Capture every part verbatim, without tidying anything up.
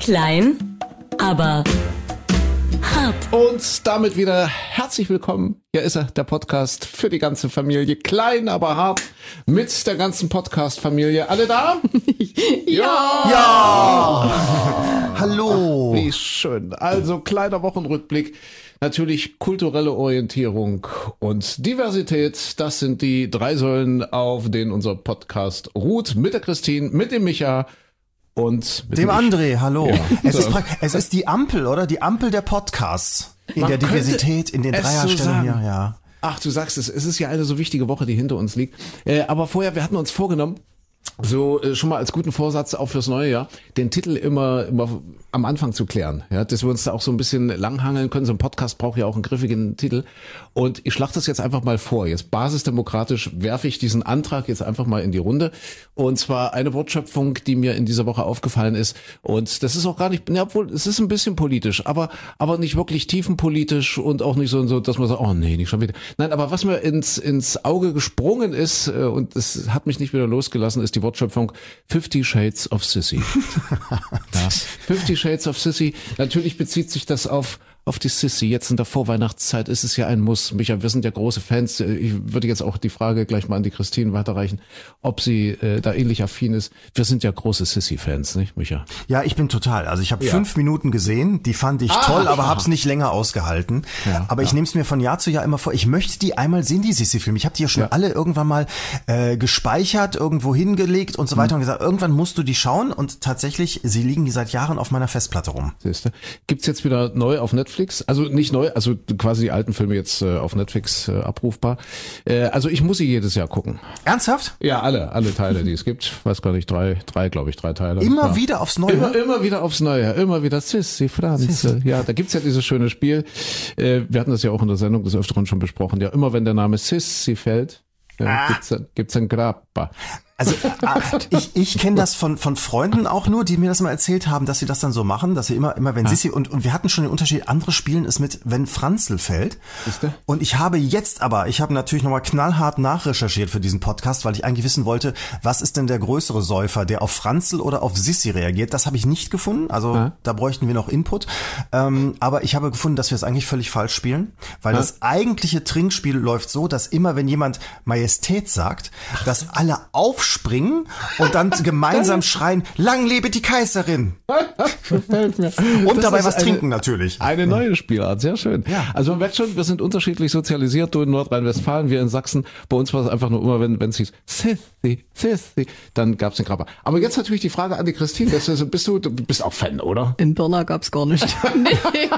Klein, aber hart. Und damit wieder herzlich willkommen. Hier ist er, der Podcast für die ganze Familie. Klein, aber hart. Mit der ganzen Podcast-Familie. Alle da? Ja! Ja! Hallo! Wie schön. Also, kleiner Wochenrückblick. Natürlich kulturelle Orientierung und Diversität. Das sind die drei Säulen, auf denen unser Podcast ruht. Mit der Christine, mit dem Micha und mit dem dem André. Hallo. Ja. Es, ist pra- es ist die Ampel, oder? Die Ampel der Podcasts. In Man der Diversität, in den es so Dreierstellen hier, sagen. ja. Ach, du sagst es, es ist ja eine so wichtige Woche, die hinter uns liegt. Äh, aber vorher, wir hatten uns vorgenommen, so äh, schon mal als guten Vorsatz auch fürs neue Jahr, den Titel immer immer am Anfang zu klären, ja, dass wir uns da auch so ein bisschen langhangeln können. So ein Podcast braucht ja auch einen griffigen Titel. Und ich schlage das jetzt einfach mal vor. Jetzt basisdemokratisch werfe ich diesen Antrag jetzt einfach mal in die Runde. Und zwar eine Wortschöpfung, die mir in dieser Woche aufgefallen ist. Und das ist auch gar nicht, ja, obwohl es ist ein bisschen politisch, aber aber nicht wirklich tiefenpolitisch und auch nicht so, so dass man sagt, oh nee, nicht schon wieder. Nein, aber was mir ins ins Auge gesprungen ist äh, und es hat mich nicht wieder losgelassen, ist die Wortschöpfung Fifty Shades of Sissy. Ja. Fifty Shades of Sissy. Natürlich bezieht sich das auf auf die Sissy. Jetzt in der Vorweihnachtszeit ist es ja ein Muss. Micha, wir sind ja große Fans. Ich würde jetzt auch die Frage gleich mal an die Christine weiterreichen, ob sie äh, da ähnlich affin ist. Wir sind ja große Sissy-Fans, nicht, Micha? Ja, ich bin total. Also ich habe Ja. fünf Minuten gesehen, die fand ich Ah. toll, aber hab's nicht länger ausgehalten. Ja, aber ich ja. nehme es mir von Jahr zu Jahr immer vor. Ich möchte die einmal sehen, die Sissi-Filme. Ich habe die ja schon Ja. alle irgendwann mal äh, gespeichert, irgendwo hingelegt und so weiter und gesagt, irgendwann musst du die schauen. Und tatsächlich, sie liegen die seit Jahren auf meiner Festplatte rum. Siehste. Gibt's jetzt wieder neu auf Netflix? Also nicht neu, also quasi die alten Filme jetzt äh, auf Netflix äh, abrufbar. Äh, also ich muss sie jedes Jahr gucken. Ernsthaft? Ja, alle, alle Teile, die es gibt. Weiß gar nicht, drei, drei, glaube ich, drei Teile. Immer ja. wieder aufs Neue? Immer, immer wieder aufs Neue, immer wieder Sissi, Franze. Ja, da gibt's ja dieses schöne Spiel. Äh, wir hatten das ja auch in der Sendung des Öfteren schon besprochen. Ja, immer wenn der Name Sissi fällt, ja, Ah. gibt's, ein- gibt's ein Grappa. Also ah, ich, ich kenne das von von Freunden auch nur, die mir das mal erzählt haben, dass sie das dann so machen, dass sie immer immer wenn Sissi und und wir hatten schon den Unterschied, andere spielen es mit wenn Franzl fällt. Siehste? Und ich habe jetzt aber, ich habe natürlich nochmal knallhart nachrecherchiert für diesen Podcast, weil ich eigentlich wissen wollte, was ist denn der größere Säufer, der auf Franzl oder auf Sissi reagiert? Das habe ich nicht gefunden, also Ja. da bräuchten wir noch Input. Ähm, aber ich habe gefunden, dass wir es eigentlich völlig falsch spielen, weil Ja. das eigentliche Trinkspiel läuft so, dass immer wenn jemand Majestät sagt, dass alle aufspringen und dann gemeinsam schreien, lang lebe die Kaiserin. Gefällt mir. Und Das dabei ist was eine- trinken natürlich. Eine neue Spielart, sehr schön. Ja. Also man merkt schon, wir sind unterschiedlich sozialisiert. Du in Nordrhein-Westfalen, wir in Sachsen. Bei uns war es einfach nur immer, wenn wenn es hieß Sissi, Sissi, dann gab's den Grappa. Aber jetzt natürlich die Frage an die Christine. Das ist, bist du, du bist auch Fan, oder? In Pirna gab's gar nicht. Nee,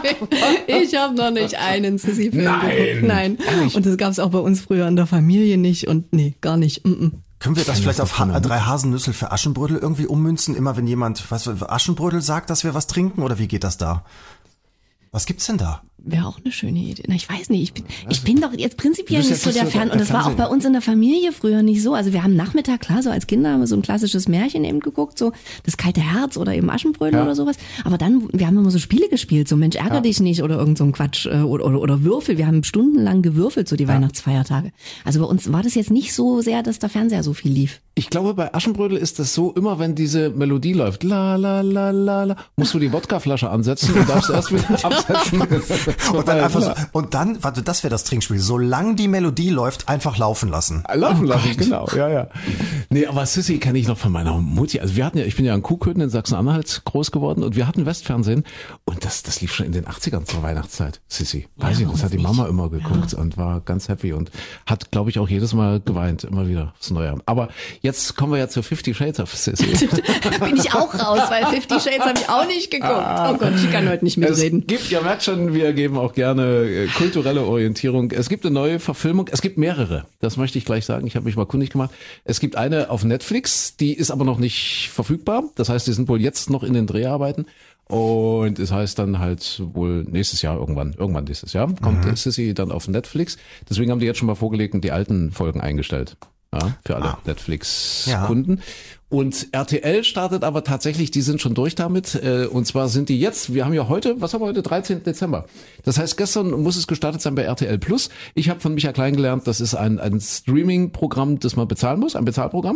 ich habe noch nicht einen Sissi-Film Nein. geguckt. Nein. Und das gab's auch bei uns früher in der Familie nicht. Und nee, gar nicht. Mm-mm. Können wir das vielleicht auf ha- drei Haselnüssel für Aschenbrödel irgendwie ummünzen? Immer wenn jemand was Aschenbrödel sagt, dass wir was trinken? Oder wie geht das da? Was gibt's denn da? Wäre auch eine schöne Idee. Na, ich weiß nicht. Ich bin, ich bin doch jetzt prinzipiell Du bist nicht so jetzt der nicht so Fan. der Und das war auch Fernsehen- bei uns in der Familie früher nicht so. Also wir haben Nachmittag, klar, so als Kinder haben wir so ein klassisches Märchen eben geguckt, so das kalte Herz oder eben Aschenbrödel Ja. oder sowas. Aber dann, wir haben immer so Spiele gespielt, so Mensch, ärger Ja. dich nicht oder irgend so ein Quatsch äh, oder, oder, oder Würfel. Wir haben stundenlang gewürfelt, so die Weihnachtsfeiertage. Also bei uns war das jetzt nicht so sehr, dass der Fernseher so viel lief. Ich glaube, bei Aschenbrödel ist das so, immer wenn diese Melodie läuft, la la la la la, musst du die Wodkaflasche ansetzen und darfst erst wieder absetzen. Und dann einfach so, und dann, warte, das wäre das Trinkspiel. Solange die Melodie läuft, einfach laufen lassen. Laufen lassen, genau, ja, ja. Nee, aber Sissi kenne ich noch von meiner Mutti. Also wir hatten ja, ich bin ja in Kuhköthen in Sachsen-Anhalt groß geworden und wir hatten Westfernsehen und das, das lief schon in den achtzigern zur Weihnachtszeit. Sissi, weiß ich, das hat die Mama immer geguckt und war ganz happy und hat, glaube ich, auch jedes Mal geweint, immer wieder aufs Neue. Aber jetzt kommen wir ja zu Fifty Shades of Sissi. Da bin ich auch raus, weil Fifty Shades habe ich auch nicht geguckt. Oh Gott, ich kann heute nicht mitreden. Es gibt, ihr merkt schon, wir geben auch gerne äh, kulturelle Orientierung. Es gibt eine neue Verfilmung, es gibt mehrere, das möchte ich gleich sagen, ich habe mich mal kundig gemacht. Es gibt eine auf Netflix, die ist aber noch nicht verfügbar, das heißt, die sind wohl jetzt noch in den Dreharbeiten und es heißt dann halt wohl nächstes Jahr irgendwann, irgendwann dieses Jahr, kommt mhm. Sissi dann auf Netflix, deswegen haben die jetzt schon mal vorgelegt und die alten Folgen eingestellt. Ja, für alle Ah. Netflix-Kunden. Ja. Und R T L startet aber tatsächlich, die sind schon durch damit. Äh, und zwar sind die jetzt, wir haben ja heute, was haben wir heute, dreizehnten Dezember. Das heißt, gestern muss es gestartet sein bei R T L Plus. Ich habe von Micha Klein gelernt, das ist ein, ein Streaming-Programm, das man bezahlen muss, ein Bezahlprogramm, ja.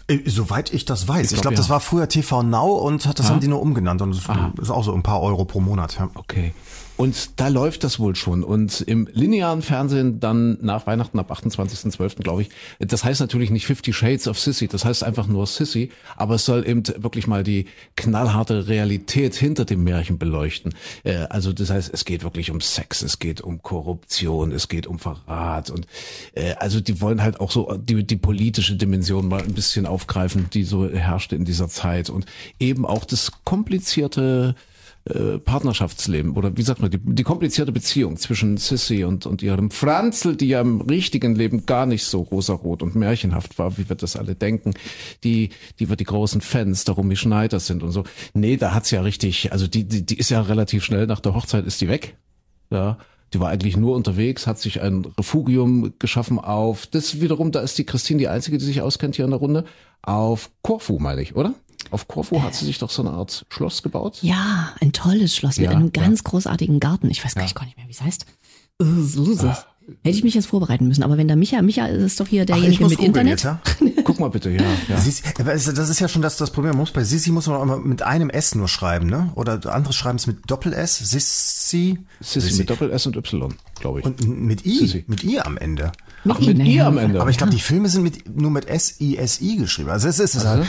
Äh, Soweit ich das weiß. Ich, Ich glaube, glaub, das ja. war früher T V Now und das Ah. haben die nur umgenannt. Und das Ah. ist auch so ein paar Euro pro Monat. Ja. Okay. Und da läuft das wohl schon. Und im linearen Fernsehen dann nach Weihnachten ab achtundzwanzigsten zwölften glaube ich. Das heißt natürlich nicht Fifty Shades of Sissy, das heißt einfach nur Sissy. Aber es soll eben wirklich mal die knallharte Realität hinter dem Märchen beleuchten. Äh, Also das heißt, es geht wirklich um Sex, es geht um Korruption, es geht um Verrat. Und äh, also die wollen halt auch so die, die politische Dimension mal ein bisschen aufgreifen, die so herrschte in dieser Zeit. Und eben auch das komplizierte äh, Partnerschaftsleben oder wie sagt man, die, die komplizierte Beziehung zwischen Sissy und, und ihrem Franzl, die ja im richtigen Leben gar nicht so rosarot und märchenhaft war, wie wir das alle denken, die, die wir die großen Fans der Romy Schneider sind und so. Nee, da hat's ja richtig, also die, die, die ist ja relativ schnell nach der Hochzeit ist die weg. Ja. Die war eigentlich nur unterwegs, hat sich ein Refugium geschaffen auf, das wiederum, da ist die Christine die Einzige, die sich auskennt hier in der Runde, auf Korfu, meine ich, oder? Auf Korfu hat sie sich doch so eine Art Schloss gebaut. Ja, ein tolles Schloss mit Ja, einem ganz ja. großartigen Garten. Ich weiß gar, gar nicht mehr, wie es heißt. Äh, so ist es. Hätte ich mich jetzt vorbereiten müssen. Aber wenn der Micha, Micha ist doch hier Ach, ich derjenige muss mit googeln Internet. jetzt, ja? Guck mal bitte, ja. ja. Sissi, aber es- das ist ja schon das, das Problem. Man muss bei Sissi muss man auch immer mit einem S nur schreiben, ne? Oder andere schreiben es mit Doppel-S. Sissi. Sissy mit Doppel-S und Y, glaube ich. Und mit I. Sissi. Mit I am Ende. Ach, mit I, I naja. am Ende. Aber ich glaube, die Filme sind mit, nur mit S I S I geschrieben. Also es ist es halt.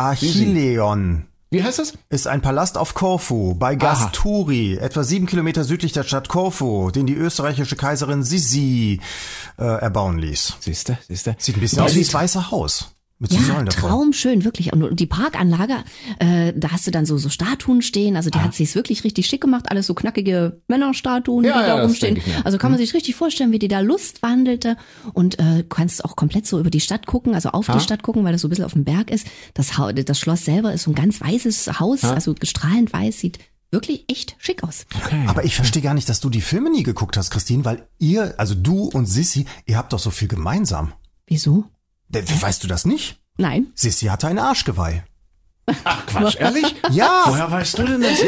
Achilleon Wie heißt das? ist ein Palast auf Korfu bei Gasturi, etwa sieben Kilometer südlich der Stadt Korfu, den die österreichische Kaiserin Sissi äh, erbauen ließ. Siehste, siehste. Sieht ein bisschen aus wie das Weiße Haus. Mit so Ja, Säulen davor. traumschön, wirklich. Und die Parkanlage, äh, da hast du dann so, so Statuen stehen. Also Ah. die hat sich's wirklich richtig schick gemacht. Alles so knackige Männerstatuen, Ja, die ja, da das rumstehen. denke ich mir. Also kann man sich richtig vorstellen, wie die da Lust wandelte. Und äh, kannst auch komplett so über die Stadt gucken, also auf Ah. die Stadt gucken, weil das so ein bisschen auf dem Berg ist. Das, Ha- das Schloss selber ist so ein ganz weißes Haus, also strahlend weiß, sieht wirklich echt schick aus. Aber ich verstehe gar nicht, dass du die Filme nie geguckt hast, Christine, weil ihr, also du und Sissi, ihr habt doch so viel gemeinsam. Wieso? De- Weißt du das nicht? Nein. Sissi hatte ein Arschgeweih. Ach Quatsch, ehrlich? Ja! Woher weißt du denn das?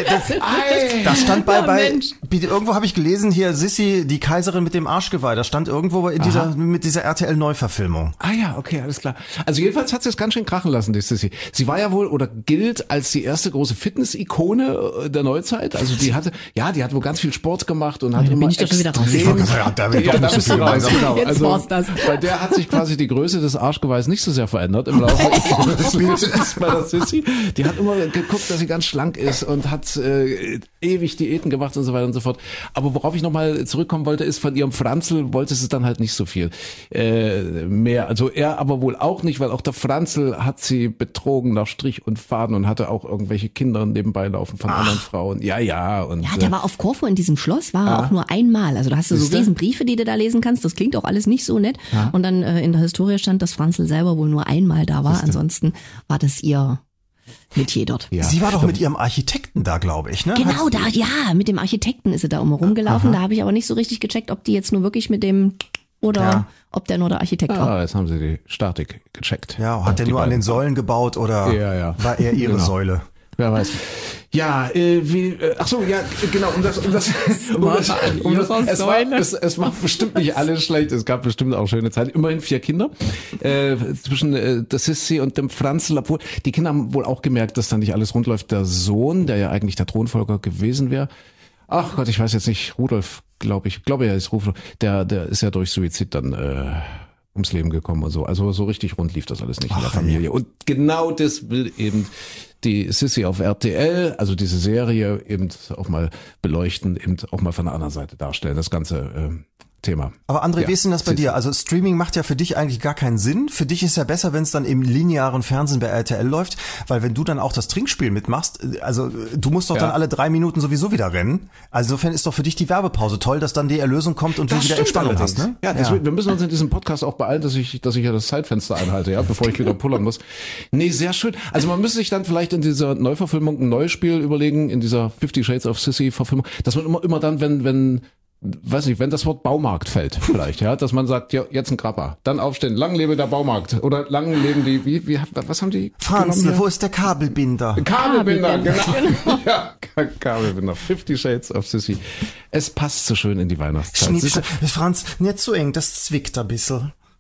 Ei. Das stand bei, Ja, bei Mensch. bitte, irgendwo habe ich gelesen hier, Sissi, die Kaiserin mit dem Arschgeweih. Das stand irgendwo in dieser, mit dieser R T L-Neuverfilmung. Ah ja, okay, alles klar. Also jedenfalls hat sie es ganz schön krachen lassen, die Sissy. Sie war ja wohl oder gilt als die erste große Fitness-Ikone äh, der Neuzeit. Also die hatte, ja, die hat wohl ganz viel Sport gemacht und hat da bin immer ich doch schon wieder raus. extrem- Ich wollte gerade sagen, da haben wir Ja, doch da nicht so bist du viel raus, gemeinsam. genau. Jetzt Also war's das. bei der hat sich quasi die Größe des Arschgeweihs nicht so sehr verändert im Laufe ihres Lebens bei der Sissy. Die hat immer geguckt, dass sie ganz schlank ist und hat äh, ewig Diäten gemacht und so weiter und so fort. Aber worauf ich nochmal zurückkommen wollte, ist, von ihrem Franzl wollte sie dann halt nicht so viel äh, mehr. Also er aber wohl auch nicht, weil auch der Franzl hat sie betrogen nach Strich und Faden und hatte auch irgendwelche Kinder nebenbei laufen von anderen Frauen. Ja, ja. Und, Ja, der äh, war auf Korfu in diesem Schloss, war er auch nur einmal. Also da hast du so Siehste? riesen Briefe, die du da lesen kannst. Das klingt auch alles nicht so nett. Und dann äh, in der Historie stand, dass Franzl selber wohl nur einmal da war. Ansonsten war das ihr Metier dort. ja. Sie war doch mit ihrem Architekten da, glaube ich, ne? Genau, Hat- da, ja, mit dem Architekten ist sie da immer rumgelaufen. Da habe ich aber nicht so richtig gecheckt, ob die jetzt nur wirklich mit dem oder Ja. ob der nur der Architekt war. Ah, jetzt haben sie die Statik gecheckt. Ja, hat der Die nur an beiden. den Säulen gebaut oder Ja, ja. war er ihre Genau. Säule? Wer weiß. Ja, äh, wie, äh, ach so, ja, genau, um das, um das, um das, um das es, war, es, es war bestimmt nicht alles schlecht, es gab bestimmt auch schöne Zeiten. Immerhin vier Kinder, äh, zwischen äh, der Sissi und dem Franzl, obwohl, die Kinder haben wohl auch gemerkt, dass da nicht alles rund läuft. Der Sohn, der ja eigentlich der Thronfolger gewesen wäre, ach Gott, ich weiß jetzt nicht, Rudolf, glaube ich, glaube er ist Rudolf, der, der ist ja durch Suizid dann, äh, ums Leben gekommen und so. Also so richtig rund lief das alles nicht in der Familie. Und genau das will eben die Sissy auf R T L, also diese Serie, eben auch mal beleuchten, eben auch mal von der anderen Seite darstellen, das ganze ähm, Thema. Aber André, Ja, wie ist denn das bei Sissi. dir? Also Streaming macht ja für dich eigentlich gar keinen Sinn. Für dich ist ja besser, wenn es dann im linearen Fernsehen bei R T L läuft, weil wenn du dann auch das Trinkspiel mitmachst, also du musst doch Ja. dann alle drei Minuten sowieso wieder rennen. Also insofern ist doch für dich die Werbepause toll, dass dann die Erlösung kommt und du wieder Entspannung hast, ne? Ja, deswegen, wir müssen uns in diesem Podcast auch beeilen, dass ich, dass ich ja das Zeitfenster einhalte, ja, bevor ich wieder pullern muss. Nee, sehr schön. Also man müsste sich dann vielleicht in dieser Neuverfilmung ein neues Spiel überlegen, in dieser Fifty Shades of Sissy Verfilmung, dass man immer, immer dann, wenn, wenn, weiß nicht, wenn das Wort Baumarkt fällt, vielleicht, ja, dass man sagt, ja, jetzt ein Krabber, dann aufstehen, lang lebe der Baumarkt oder lang leben die, wie, wie, was haben die? Franz, genommen wo hier? ist der Kabelbinder? Kabelbinder, Kabelbinder, genau. Ja, Ka- Kabelbinder. Fifty Shades of Sissy. Es passt so schön in die Weihnachtszeit. Schnitt, Siehst du? Franz, nicht so eng, das zwickt ein bisschen.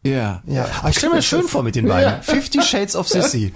Ja. Ja, aber ich stelle mir das schön vor mit den beiden. Ja. Fifty Shades of Sissy.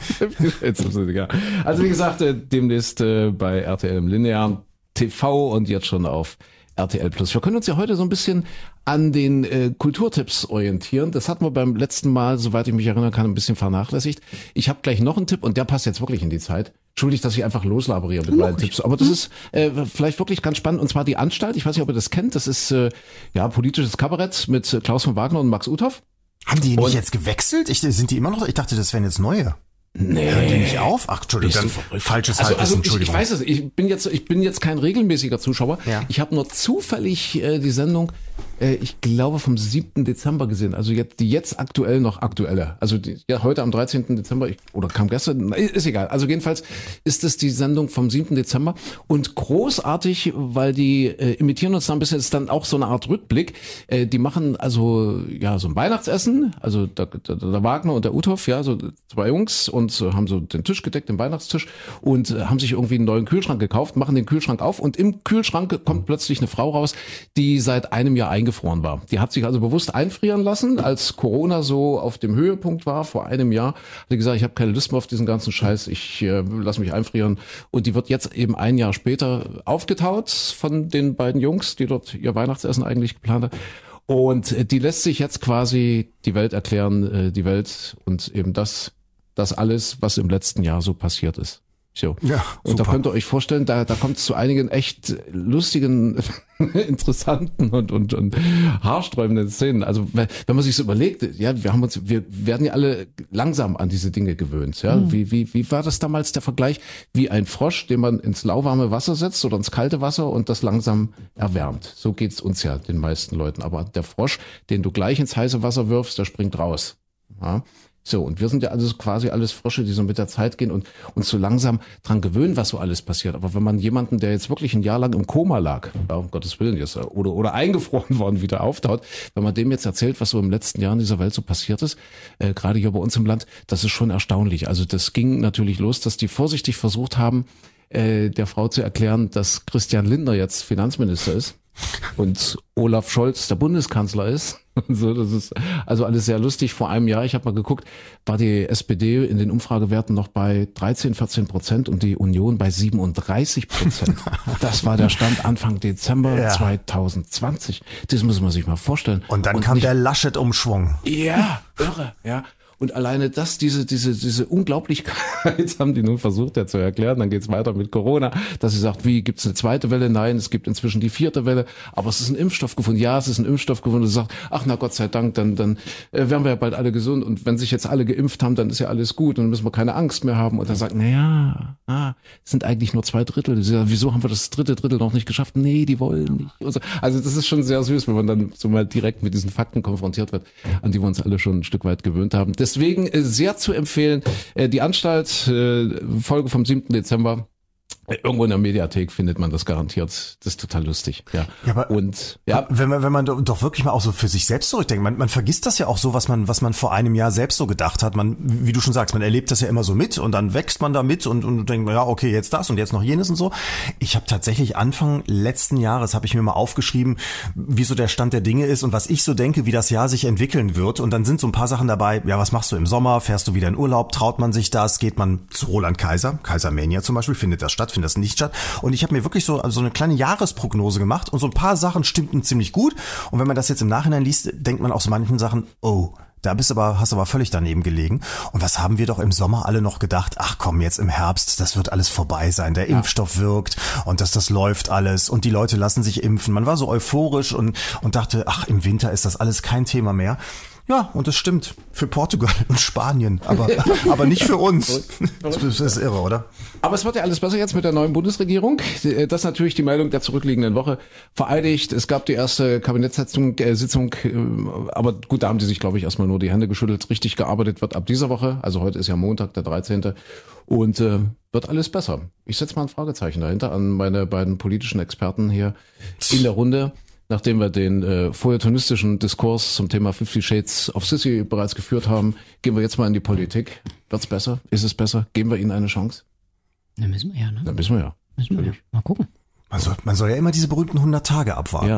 Ja. Also wie gesagt, äh, demnächst äh, bei R T L im linearen T V und jetzt schon auf R T L Plus. Wir können uns ja heute so ein bisschen an den äh, Kulturtipps orientieren. Das hatten wir beim letzten Mal, soweit ich mich erinnern kann, ein bisschen vernachlässigt. Ich habe gleich noch einen Tipp und der passt jetzt wirklich in die Zeit. Entschuldigt, dass ich einfach loslaberiere mit meinen Tipps. Aber das ist äh, vielleicht wirklich ganz spannend. Und zwar die Anstalt. Ich weiß nicht, ob ihr das kennt. Das ist äh, ja politisches Kabarett mit Klaus von Wagner und Max Uthoff. Haben die nicht Und- jetzt gewechselt? Ich, sind die immer noch? Ich dachte, das wären jetzt neue. Nee. Hören die nicht auf? Ach, Entschuldigung, Bist dann du verrückt? falsches Also, Halbwissen, also ich, ich Entschuldigung. weiß es, ich bin jetzt, ich bin jetzt kein regelmäßiger Zuschauer. Ja. Ich habe nur zufällig äh, die Sendung, äh, ich glaube vom siebten Dezember gesehen. Also jetzt die jetzt aktuell noch aktuelle. Also die, ja, heute am dreizehnten Dezember ich, oder kam gestern, na, ist egal. Also jedenfalls ist es die Sendung vom siebten Dezember und großartig, weil die äh, imitieren uns da ein bisschen. Ist dann auch so eine Art Rückblick. Äh, die machen also ja so ein Weihnachtsessen. Also der, der, der Wagner und der Uthoff, ja so zwei Jungs und äh, haben so den Tisch gedeckt, den Weihnachtstisch und äh, haben sich irgendwie einen neuen Kühlschrank gekauft, machen den Kühlschrank auf und im Kühlschrank kommt plötzlich eine Frau raus, die seit einem Jahr eingefroren war. Die hat sich also bewusst einfrieren lassen, als Corona so auf dem Höhepunkt war, vor einem Jahr. Hat die gesagt, ich habe keine Lust mehr auf diesen ganzen Scheiß, ich äh, lasse mich einfrieren. Und die wird jetzt eben ein Jahr später aufgetaut von den beiden Jungs, die dort ihr Weihnachtsessen eigentlich geplant haben. Und äh, die lässt sich jetzt quasi die Welt erklären, äh, die Welt und eben das, das alles, was im letzten Jahr so passiert ist. So. Ja, und da super. könnt ihr euch vorstellen, da, da kommt es zu einigen echt lustigen, interessanten und, und, und haarsträubenden Szenen. Also wenn wenn man sich so überlegt, ja, wir haben uns, wir werden ja alle langsam an diese Dinge gewöhnt. Ja, mhm. wie, wie, wie war das damals der Vergleich? Wie ein Frosch, den man ins lauwarme Wasser setzt oder ins kalte Wasser und das langsam erwärmt. So geht's uns ja den meisten Leuten. Aber der Frosch, den du gleich ins heiße Wasser wirfst, der springt raus. Ja. So, und wir sind ja also quasi alles Frösche, die so mit der Zeit gehen und uns so langsam dran gewöhnen, was so alles passiert. Aber wenn man jemanden, der jetzt wirklich ein Jahr lang im Koma lag, ja, um Gottes Willen jetzt, oder, oder eingefroren worden, wieder auftaut, wenn man dem jetzt erzählt, was so im letzten Jahr in dieser Welt so passiert ist, äh, gerade hier bei uns im Land, das ist schon erstaunlich. Also das ging natürlich los, dass die vorsichtig versucht haben, äh, der Frau zu erklären, dass Christian Lindner jetzt Finanzminister ist und Olaf Scholz der Bundeskanzler ist. So, das ist also alles sehr lustig. Vor einem Jahr, ich habe mal geguckt, war die S P D in den Umfragewerten noch bei dreizehn, vierzehn Prozent und die Union bei siebenunddreißig Prozent. Das war der Stand Anfang Dezember Ja. zwanzig zwanzig. Das muss man sich mal vorstellen. Und dann kam nicht, der Laschet-Umschwung. Ja, irre, ja. Und alleine das, diese, diese, diese Unglaublichkeit haben die nun versucht ja zu erklären. Dann geht's weiter mit Corona, dass sie sagt, wie, gibt's eine zweite Welle? Nein, es gibt inzwischen die vierte Welle. Aber es ist ein Impfstoff gefunden. Ja, es ist ein Impfstoff gefunden. Und sie sagt, ach na Gott sei Dank, dann, dann äh, werden wir ja bald alle gesund. Und wenn sich jetzt alle geimpft haben, dann ist ja alles gut. Und dann müssen wir keine Angst mehr haben. Und dann sagt, na ja, ah, es sind eigentlich nur zwei Drittel. Sie sagt, wieso haben wir das dritte Drittel noch nicht geschafft? Nee, die wollen nicht. Und so. Also das ist schon sehr süß, wenn man dann so mal direkt mit diesen Fakten konfrontiert wird, an die wir uns alle schon ein Stück weit gewöhnt haben. Deswegen äh, sehr zu empfehlen, äh, die Anstalt, äh, Folge vom siebten Dezember. Äh, Irgendwo in der Mediathek findet man das garantiert. Das ist total lustig. Ja, Ja, aber- und ja, Wenn man, wenn man do- doch wirklich mal auch so für sich selbst zurückdenkt, man, man vergisst das ja auch so, was man, was man vor einem Jahr selbst so gedacht hat. Man, wie du schon sagst, man erlebt das ja immer so mit und dann wächst man da mit und, und denkt, ja, okay, jetzt das und jetzt noch jenes und so. Ich habe tatsächlich Anfang letzten Jahres, habe ich mir mal aufgeschrieben, wie so der Stand der Dinge ist und was ich so denke, wie das Jahr sich entwickeln wird. Und dann sind so ein paar Sachen dabei, ja, was machst du im Sommer? Fährst du wieder in Urlaub? Traut man sich das? Geht man zu Roland Kaiser? Kaisermania zum Beispiel, findet das statt, findet das nicht statt? Und ich habe mir wirklich so also eine kleine Jahresprognose gemacht und so ein paar Sachen stimmten ziemlich gut. Und wenn man das jetzt im Nachhinein liest, denkt man auch so manchen Sachen, oh, da bist aber, hast aber völlig daneben gelegen. Und was haben wir doch im Sommer alle noch gedacht? Ach komm, jetzt im Herbst, das wird alles vorbei sein. Der Impfstoff wirkt und dass das läuft alles und die Leute lassen sich impfen. Man war so euphorisch und, und dachte, ach, im Winter ist das alles kein Thema mehr. Ja, und das stimmt. Für Portugal und Spanien, aber, aber nicht für uns. Das ist irre, oder? aber es wird ja alles besser jetzt mit der neuen Bundesregierung. Das ist natürlich die Meldung der zurückliegenden Woche vereidigt. Es gab die erste Kabinettssitzung, äh, Sitzung, äh, aber gut, da haben die sich, glaube ich, erstmal nur die Hände geschüttelt. Richtig gearbeitet wird ab dieser Woche. Also heute ist ja Montag, der dreizehnte Und äh, wird alles besser. Ich setze mal ein Fragezeichen dahinter an meine beiden politischen Experten hier in der Runde. Nachdem wir den äh, feuilletonistischen Diskurs zum Thema Fifty Shades of Sissy bereits geführt haben, gehen wir jetzt mal in die Politik. Wird's besser? Ist es besser? Geben wir ihnen eine Chance? Da müssen wir ja, ne? Dann wissen wir ja. Müssen wir ja. Mal gucken. Man soll, man soll ja immer diese berühmten hundert Tage abwarten, Ja. ne?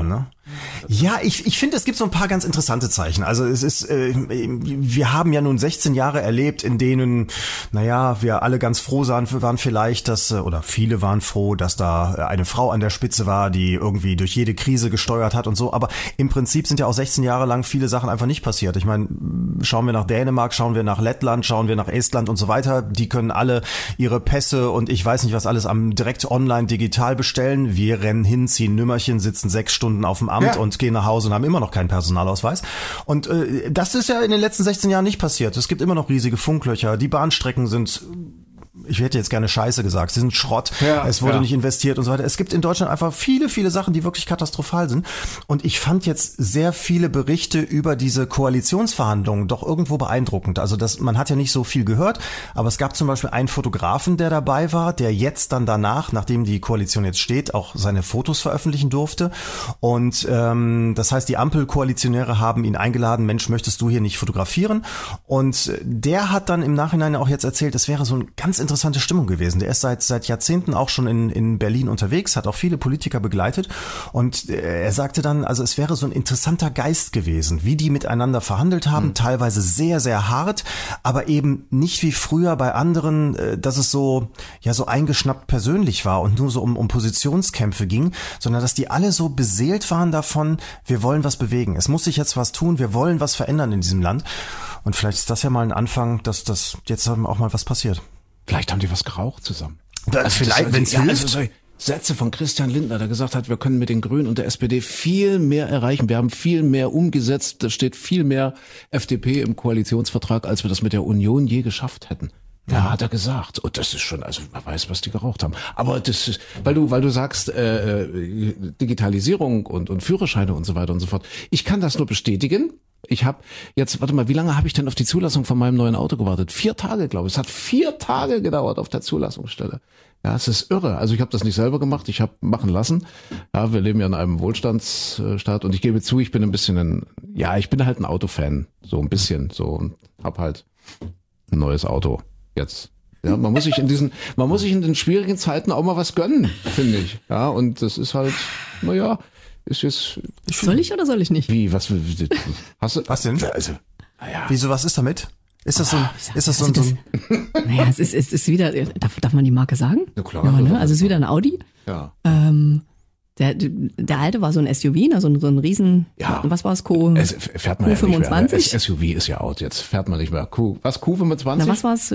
Ja, ich, ich finde, es gibt so ein paar ganz interessante Zeichen. Also es ist, äh, wir haben ja nun sechzehn Jahre erlebt, in denen, naja, wir alle ganz froh waren, waren vielleicht, dass, oder viele waren froh, dass da eine Frau an der Spitze war, die irgendwie durch jede Krise gesteuert hat und so. Aber im Prinzip sind ja auch sechzehn Jahre lang viele Sachen einfach nicht passiert. Ich meine, schauen wir nach Dänemark, schauen wir nach Lettland, schauen wir nach Estland und so weiter. Die können alle ihre Pässe und ich weiß nicht was alles am direkt online digital bestellen. Wir rennen hin, ziehen Nümmerchen, sitzen sechs Stunden auf dem Amt ja. und gehen nach Hause und haben immer noch keinen Personalausweis. Und äh, das ist ja in den letzten sechzehn Jahren nicht passiert. Es gibt immer noch riesige Funklöcher. Die Bahnstrecken sind, ich hätte jetzt gerne Scheiße gesagt, sie sind Schrott, ja, es wurde ja. nicht investiert und so weiter. Es gibt in Deutschland einfach viele, viele Sachen, die wirklich katastrophal sind. Und ich fand jetzt sehr viele Berichte über diese Koalitionsverhandlungen doch irgendwo beeindruckend. Also das, man hat ja nicht so viel gehört, aber es gab zum Beispiel einen Fotografen, der dabei war, der jetzt dann danach, nachdem die Koalition jetzt steht, auch seine Fotos veröffentlichen durfte. Und ähm, das heißt, die Ampelkoalitionäre haben ihn eingeladen, Mensch, möchtest du hier nicht fotografieren? Und der hat dann im Nachhinein auch jetzt erzählt, es wäre so ein ganz interessante Stimmung gewesen. Der ist seit seit Jahrzehnten auch schon in in Berlin unterwegs, hat auch viele Politiker begleitet und er sagte dann, also es wäre so ein interessanter Geist gewesen, wie die miteinander verhandelt haben, mhm. teilweise sehr sehr hart, aber eben nicht wie früher bei anderen, dass es so ja so eingeschnappt persönlich war und nur so um um Positionskämpfe ging, sondern dass die alle so beseelt waren davon, wir wollen was bewegen. Es muss sich jetzt was tun, wir wollen was verändern in diesem Land. Und vielleicht ist das ja mal ein Anfang, dass das jetzt auch mal was passiert. Vielleicht haben die was geraucht zusammen. Da, also vielleicht, wenn es ja, also so Sätze von Christian Lindner, der gesagt hat, wir können mit den Grünen und der S P D viel mehr erreichen. Wir haben viel mehr umgesetzt. Da steht viel mehr F D P im Koalitionsvertrag, als wir das mit der Union je geschafft hätten. Ja, ja, hat er gesagt. Und das ist schon, also man weiß, was die geraucht haben. Aber das ist, weil du, weil du sagst, äh, Digitalisierung und, und Führerscheine und so weiter und so fort. Ich kann das nur bestätigen. Ich habe jetzt, warte mal, wie lange habe ich denn auf die Zulassung von meinem neuen Auto gewartet? Vier Tage, glaube ich. Es hat vier Tage gedauert auf der Zulassungsstelle. Ja, es ist irre. Also ich habe das nicht selber gemacht, ich habe machen lassen. Ja, wir leben ja in einem Wohlstandsstaat und ich gebe zu, ich bin ein bisschen ein, ja, ich bin halt ein Autofan, so ein bisschen, so und hab halt ein neues Auto jetzt. Ja, man muss sich in diesen, man muss sich in den schwierigen Zeiten auch mal was gönnen, finde ich. Ja, und das ist halt, naja, ist jetzt. Soll ich oder soll ich nicht? Wie, was, hast du? Was denn? Also, naja. Wieso, was ist damit? Ist das so ein, ist das so ein, so ein naja, es ist, es ist wieder, darf, darf man die Marke sagen? Ja, klar. Ja, ne? Also es ist wieder ein Audi. Ja. Ähm, Der, der alte war so ein S U V, ne? so, ein, so ein riesen, ja. was war es, Q, es fährt man Q fünfundzwanzig? Ja S U V ist ja out, jetzt fährt man nicht mehr. Q, was, Q fünfundzwanzig? Na, was war es?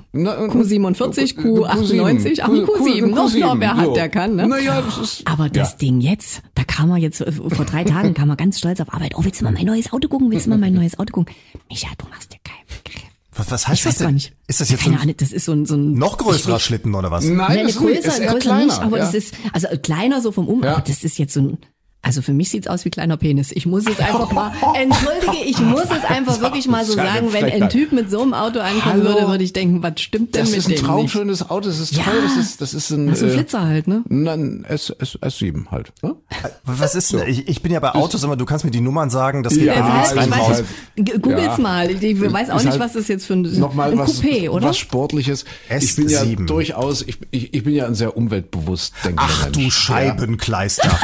Q siebenundvierzig, Q achtundneunzig, ach, ein Q sieben, noch, noch, wer hat, der kann, ne? Naja, das ist, aber das ja. Ding jetzt, da kam er jetzt, vor drei Tagen kam er ganz stolz auf Arbeit, oh, willst du mal mein neues Auto gucken, willst du mal mein neues Auto gucken? Micha, du machst dir keinen Begriff. Was, was heißt ich das weiß denn? Gar nicht. Ist das jetzt Keine so ein, Ahnung, das ist so ein, so ein noch größerer Schlitten oder was? Nein, nee, das größer, ist eher größer kleiner, nicht, aber ja. das ist, also kleiner so vom Umfang, ja. aber das ist jetzt so ein, also für mich sieht's aus wie kleiner Penis. Ich muss es einfach mal, entschuldige, ich muss es einfach wirklich mal so sagen, wenn ein Typ mit so einem Auto ankommen Hallo. würde, würde ich denken, was stimmt denn das mit dem Das ist ein nicht? traumschönes Auto, das ist Ja. toll, das ist, das ist ein, das ist ein Flitzer halt, ne? Ein S, S, S sieben halt, ne? Was ist denn, ich, ich bin ja bei Autos, aber du kannst mir die Nummern sagen, das geht Ja, irgendwie das nichts heißt, rein ich raus. weiß, g- googles Ja. mal. Ich weiß auch Ist nicht, halt was das jetzt für ein, Nochmal ein was, Coupé, oder? was Sportliches. S Ich bin ja sieben. durchaus, ich, ich, ich bin ja ein sehr umweltbewusst denkender Ach Mensch. du Scheibenkleister.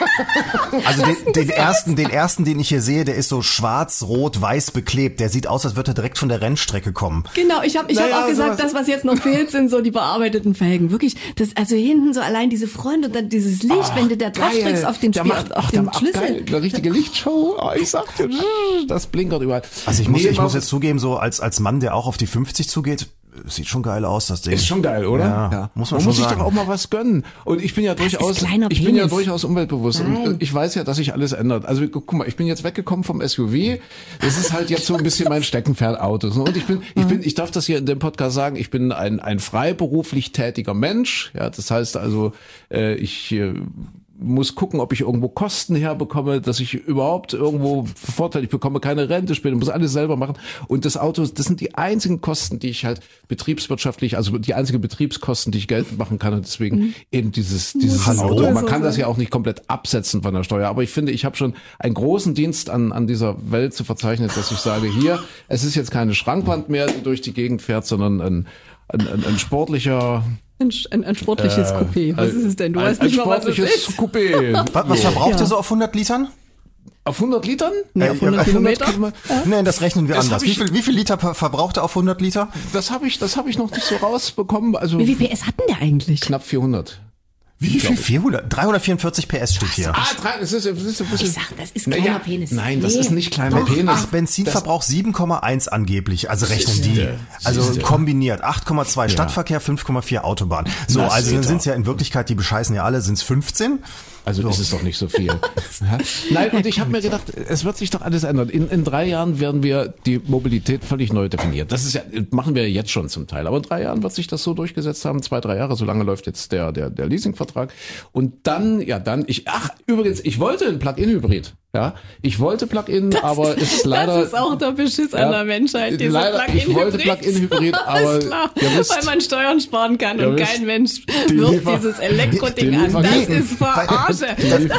Also den, den ersten, den ersten, den ich hier sehe, der ist so schwarz, rot, weiß beklebt. Der sieht aus, als würde er direkt von der Rennstrecke kommen. Genau, ich habe ich Naja, hab auch gesagt, sowas- das, was jetzt noch fehlt, sind so die bearbeiteten Felgen. Wirklich, das, also hinten so allein diese Front und dann dieses Licht, Ah, wenn du da drauf geil. drückst auf den, Der Spiel, macht, auf ach, der den macht Schlüssel. geil, eine richtige Lichtshow. Oh, ich sag dir, das blinkert überall. Also ich muss, Nee, ich muss man- jetzt zugeben, so als, als Mann, der auch auf die fünfzig zugeht, sieht schon geil aus, das Ding. Ist schon geil, oder? Ja, muss man man schon muss sich sagen. doch auch mal was gönnen. Und ich bin ja durchaus, kleiner ich bin ja Penis. durchaus umweltbewusst. Nein. Und ich weiß ja, dass sich alles ändert. Also guck mal, ich bin jetzt weggekommen vom S U V. Das ist halt jetzt so ein bisschen mein Steckenpferd Autos. Und ich bin, ich bin, ich darf das hier in dem Podcast sagen, ich bin ein, ein freiberuflich tätiger Mensch. Ja, das heißt also, äh, ich, äh, muss gucken, ob ich irgendwo Kosten herbekomme, dass ich überhaupt irgendwo Vorteile, ich bekomme keine Rente später, muss alles selber machen. Und das Auto, das sind die einzigen Kosten, die ich halt betriebswirtschaftlich, also die einzigen Betriebskosten, die ich geltend machen kann. Und deswegen mhm. eben dieses, dieses Hallo. Auto. Man kann das ja auch nicht komplett absetzen von der Steuer. Aber ich finde, ich habe schon einen großen Dienst an, an dieser Welt zu verzeichnen, dass ich sage, hier, es ist jetzt keine Schrankwand mehr, die durch die Gegend fährt, sondern ein, ein, ein, ein sportlicher, Ein, ein, ein sportliches Äh, Coupé. Was ein- ist es denn? Du ein, weißt nicht ein mal, was es sportliches ist. Coupé. Was, was So. verbraucht Ja. ihr so auf hundert Litern? Auf hundert Litern? Nee, auf hundert auf hundert Kilometer. Nein, das rechnen wir Das anders. hab Wie ich- viel, wie viel Liter ver- verbraucht er auf hundert Liter? Das habe ich, das habe ich noch nicht so rausbekommen. Also Wie viel P S hatten der eigentlich? knapp vierhundert. Wie viel? vierhundert? dreihundertvierundvierzig P S steht hier. Ah, drei, das ist, das ist ein bisschen. Ich sag, das ist kleiner Naja, Penis. Nein, das Nee. ist nicht kleiner Doch. Penis. Ach, Benzinverbrauch sieben Komma eins angeblich, also rechnen die. Siehste, Also siehste. kombiniert. acht Komma zwei Stadtverkehr, fünf Komma vier Autobahn. So, Na, also dann Sita. sind es ja in Wirklichkeit, die bescheißen ja alle, sind es fünfzehn. Also ist es doch nicht so viel. Ja? Nein, und ich habe mir gedacht, es wird sich doch alles ändern. In, in drei Jahren werden wir die Mobilität völlig neu definieren. Das ist ja, machen wir jetzt schon zum Teil. Aber in drei Jahren wird sich das so durchgesetzt haben. Zwei, drei Jahre, so lange läuft jetzt der, der, der Leasingvertrag. Und dann, ja dann, ich, ach, übrigens, ich wollte ein Plug-in-Hybrid. Ja, ich wollte Plug-in, aber ist leider. Das ist auch der Beschiss an Ja, der Menschheit, diese leider, ich wollte Plug-in-Hybrid, aber Ist klar, ihr wisst- weil man Steuern sparen kann Ihr und wisst, kein Mensch die wirft Liefer- dieses Elektroding die an. Das Lieferketten- ist Verarsche.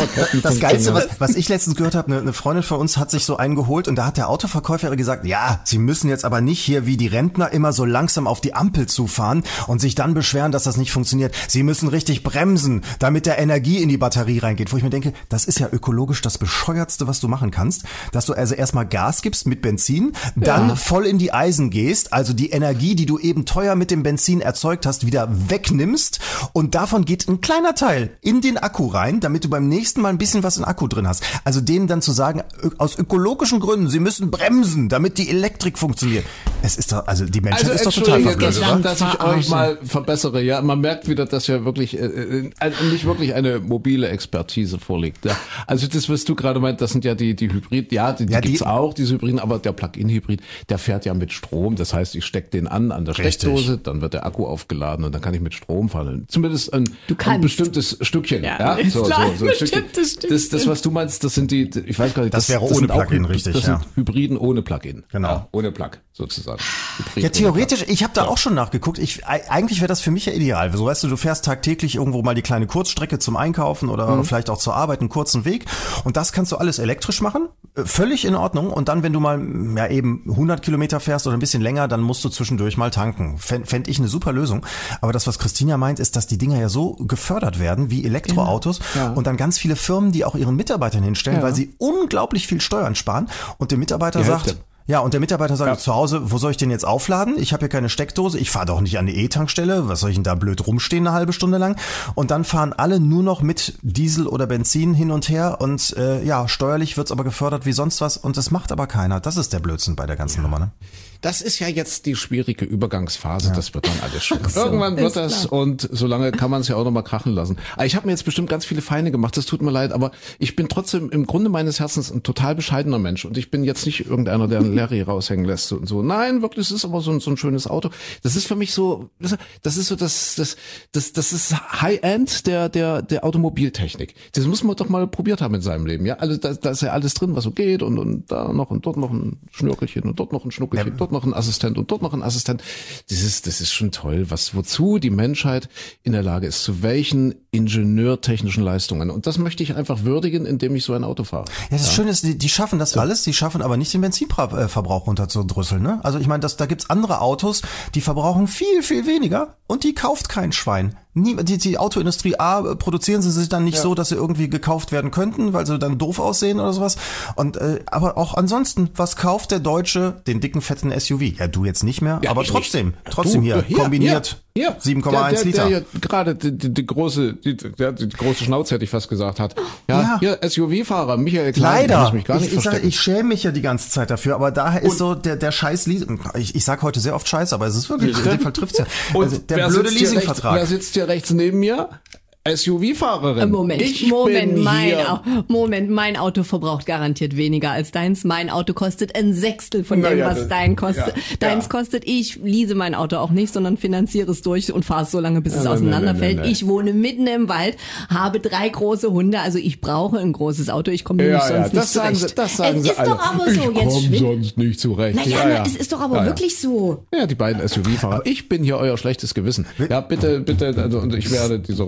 Das Geilste, was, was ich letztens gehört habe, eine, eine Freundin von uns hat sich so einen geholt und da hat der Autoverkäufer gesagt, ja, Sie müssen jetzt aber nicht hier wie die Rentner immer so langsam auf die Ampel zufahren und sich dann beschweren, dass das nicht funktioniert. Sie müssen richtig bremsen, damit der Energie in die Batterie reingeht. Wo ich mir denke, das ist ja ökologisch das Bescheuertste, was du machen kannst, dass du also erstmal Gas gibst mit Benzin, dann Ja. voll in die Eisen gehst, also die Energie, die du eben teuer mit dem Benzin erzeugt hast, wieder wegnimmst und davon geht ein kleiner Teil in den Akku rein, damit du beim nächsten Mal ein bisschen was in Akku drin hast. Also denen dann zu sagen, ö- aus ökologischen Gründen, sie müssen bremsen, damit die Elektrik funktioniert. Es ist doch, also die Menschheit ist doch total entschuldige, verblödet, dass, oder? dass ich euch mal verbessere. Ja, man merkt wieder, dass ja wirklich äh, äh, nicht wirklich eine mobile Expertise vorliegt. Ja. Also das, was du gerade meint, das sind ja die die Hybrid, ja, die, die Ja, die- gibt's auch, diese Hybriden, aber der Plug-in-Hybrid, der fährt ja mit Strom. Das heißt, ich stecke den an an der Richtig. Steckdose, dann wird der Akku aufgeladen und dann kann ich mit Strom fahren. Zumindest ein, Du ein kannst. bestimmtes Stückchen. Ja, ist so, klar, so, so ein ein Stückchen. bestimmtes Stückchen. Das, das, was du meinst, das sind die, ich weiß gar nicht, Das wäre ohne sind auch Plug-in, Hy- richtig, Das ja. sind Hybriden ohne Plug-in. Genau. Ja, ohne Plug, sozusagen. Hybrid Ja, ohne theoretisch, Plug. ich habe da auch schon nachgeguckt. Ich, e- eigentlich wäre das für mich ja ideal. So weißt du, du fährst tagtäglich irgendwo mal die kleine Kurzstrecke zum Einkaufen oder vielleicht auch zur Arbeit, einen kurzen Weg. Und das kannst du alles elektrisch machen. Äh, Völlig in Ordnung. Und dann, wenn du mal ja eben hundert Kilometer fährst oder ein bisschen länger, dann musst du zwischendurch mal tanken. Fände fänd ich eine super Lösung. Aber das, was Christina meint, ist, dass die Dinger ja so gefördert werden wie Elektroautos Ja. und dann ganz viele Firmen, die auch ihren Mitarbeitern hinstellen, Ja. weil sie unglaublich viel Steuern sparen. Und der Mitarbeiter Die sagt, Hälfte. ja, und der Mitarbeiter sagt Ja. zu Hause, wo soll ich den jetzt aufladen? Ich habe hier keine Steckdose, ich fahre doch nicht an die E-Tankstelle, was soll ich denn da blöd rumstehen eine halbe Stunde lang? Und dann fahren alle nur noch mit Diesel oder Benzin hin und her und äh, ja, steuerlich wird's aber gefördert wie sonst was und das macht aber keiner. Das ist der Blödsinn bei der ganzen Nummer, ne? Das ist ja jetzt die schwierige Übergangsphase, das wird dann alles schon. so, Irgendwann wird ist das klar. und solange kann man es ja auch noch mal krachen lassen. Aber ich habe mir jetzt bestimmt ganz viele Feinde gemacht, das tut mir leid, aber ich bin trotzdem im Grunde meines Herzens ein total bescheidener Mensch und ich bin jetzt nicht irgendeiner, der einen Larry raushängen lässt und so. Nein, wirklich, es ist aber so ein, so ein schönes Auto. Das ist für mich so, das ist so das, das, das, das ist High-End der, der, der Automobiltechnik. Das muss man doch mal probiert haben in seinem Leben, ja. Also da, da ist ja alles drin, was so geht und, und da noch und dort noch ein Schnürkelchen und dort noch ein Schnuckelchen, dort noch ein Assistent und dort noch ein Assistent. Das ist, das ist schon toll, was, wozu die Menschheit in der Lage ist, zu welchen ingenieurtechnischen Leistungen. Und das möchte ich einfach würdigen, indem ich so ein Auto fahre. Ja, das Schöne ist, die, die schaffen das alles, die schaffen aber nicht den Benzinverbrauch runterzudrüsseln, ne? Also ich meine, das, da gibt's andere Autos, die verbrauchen viel, viel weniger und die kauft kein Schwein. Nie, die, die Autoindustrie, A, produzieren sie sich dann nicht Ja. so, dass sie irgendwie gekauft werden könnten, weil sie dann doof aussehen oder sowas. Und äh, aber auch ansonsten, was kauft der Deutsche? Den dicken, fetten S U V. Ja, du jetzt nicht mehr, Ja, aber ich trotzdem, nicht. trotzdem Du, hier, hier, kombiniert hier, hier. sieben Komma eins Der- der- Liter. Der hier gerade die, die, die große, die, der, die große Schnauze hätte ich fast gesagt hat. Ja, Ja. hier S U V-Fahrer, Michael Klein, der Leider. muss mich gar nicht ich, ich, sag, verstecken. ich schäme mich ja die ganze Zeit dafür, aber daher ist so der, der scheiß Leasing. Ich, ich sag heute sehr oft Scheiß, aber es ist wirklich, in dem Fall trifft's ja. Und Also der wer blöde sitzt hier rechts, Leasingvertrag. wer sitzt hier rechts neben mir? S U V-Fahrerin. Moment, ich Moment, bin mein, hier. Au- Moment, mein Auto verbraucht garantiert weniger als deins. Mein Auto kostet ein Sechstel von Na dem, ja, was das- dein kostet. ja, Deins ja. kostet, ich lease mein Auto auch nicht, sondern finanziere es durch und fahre es so lange, bis es Ja, nein, auseinanderfällt. nein, nein, nein. Ich wohne mitten im Wald, habe drei große Hunde, also ich brauche ein großes Auto. Ich komme nämlich Ja, ja, sonst das nicht sagen zurecht. sie, das sagen es sie ist alle. doch aber ich so, jetzt komm schwind. sonst nicht zurecht. Naja, ja, na, ja. es ist doch aber Ja, ja. wirklich so. Ja, die beiden S U V-Fahrer. Ich bin hier euer schlechtes Gewissen. Ja, bitte, bitte, also, und ich werde diese Rolle hier auch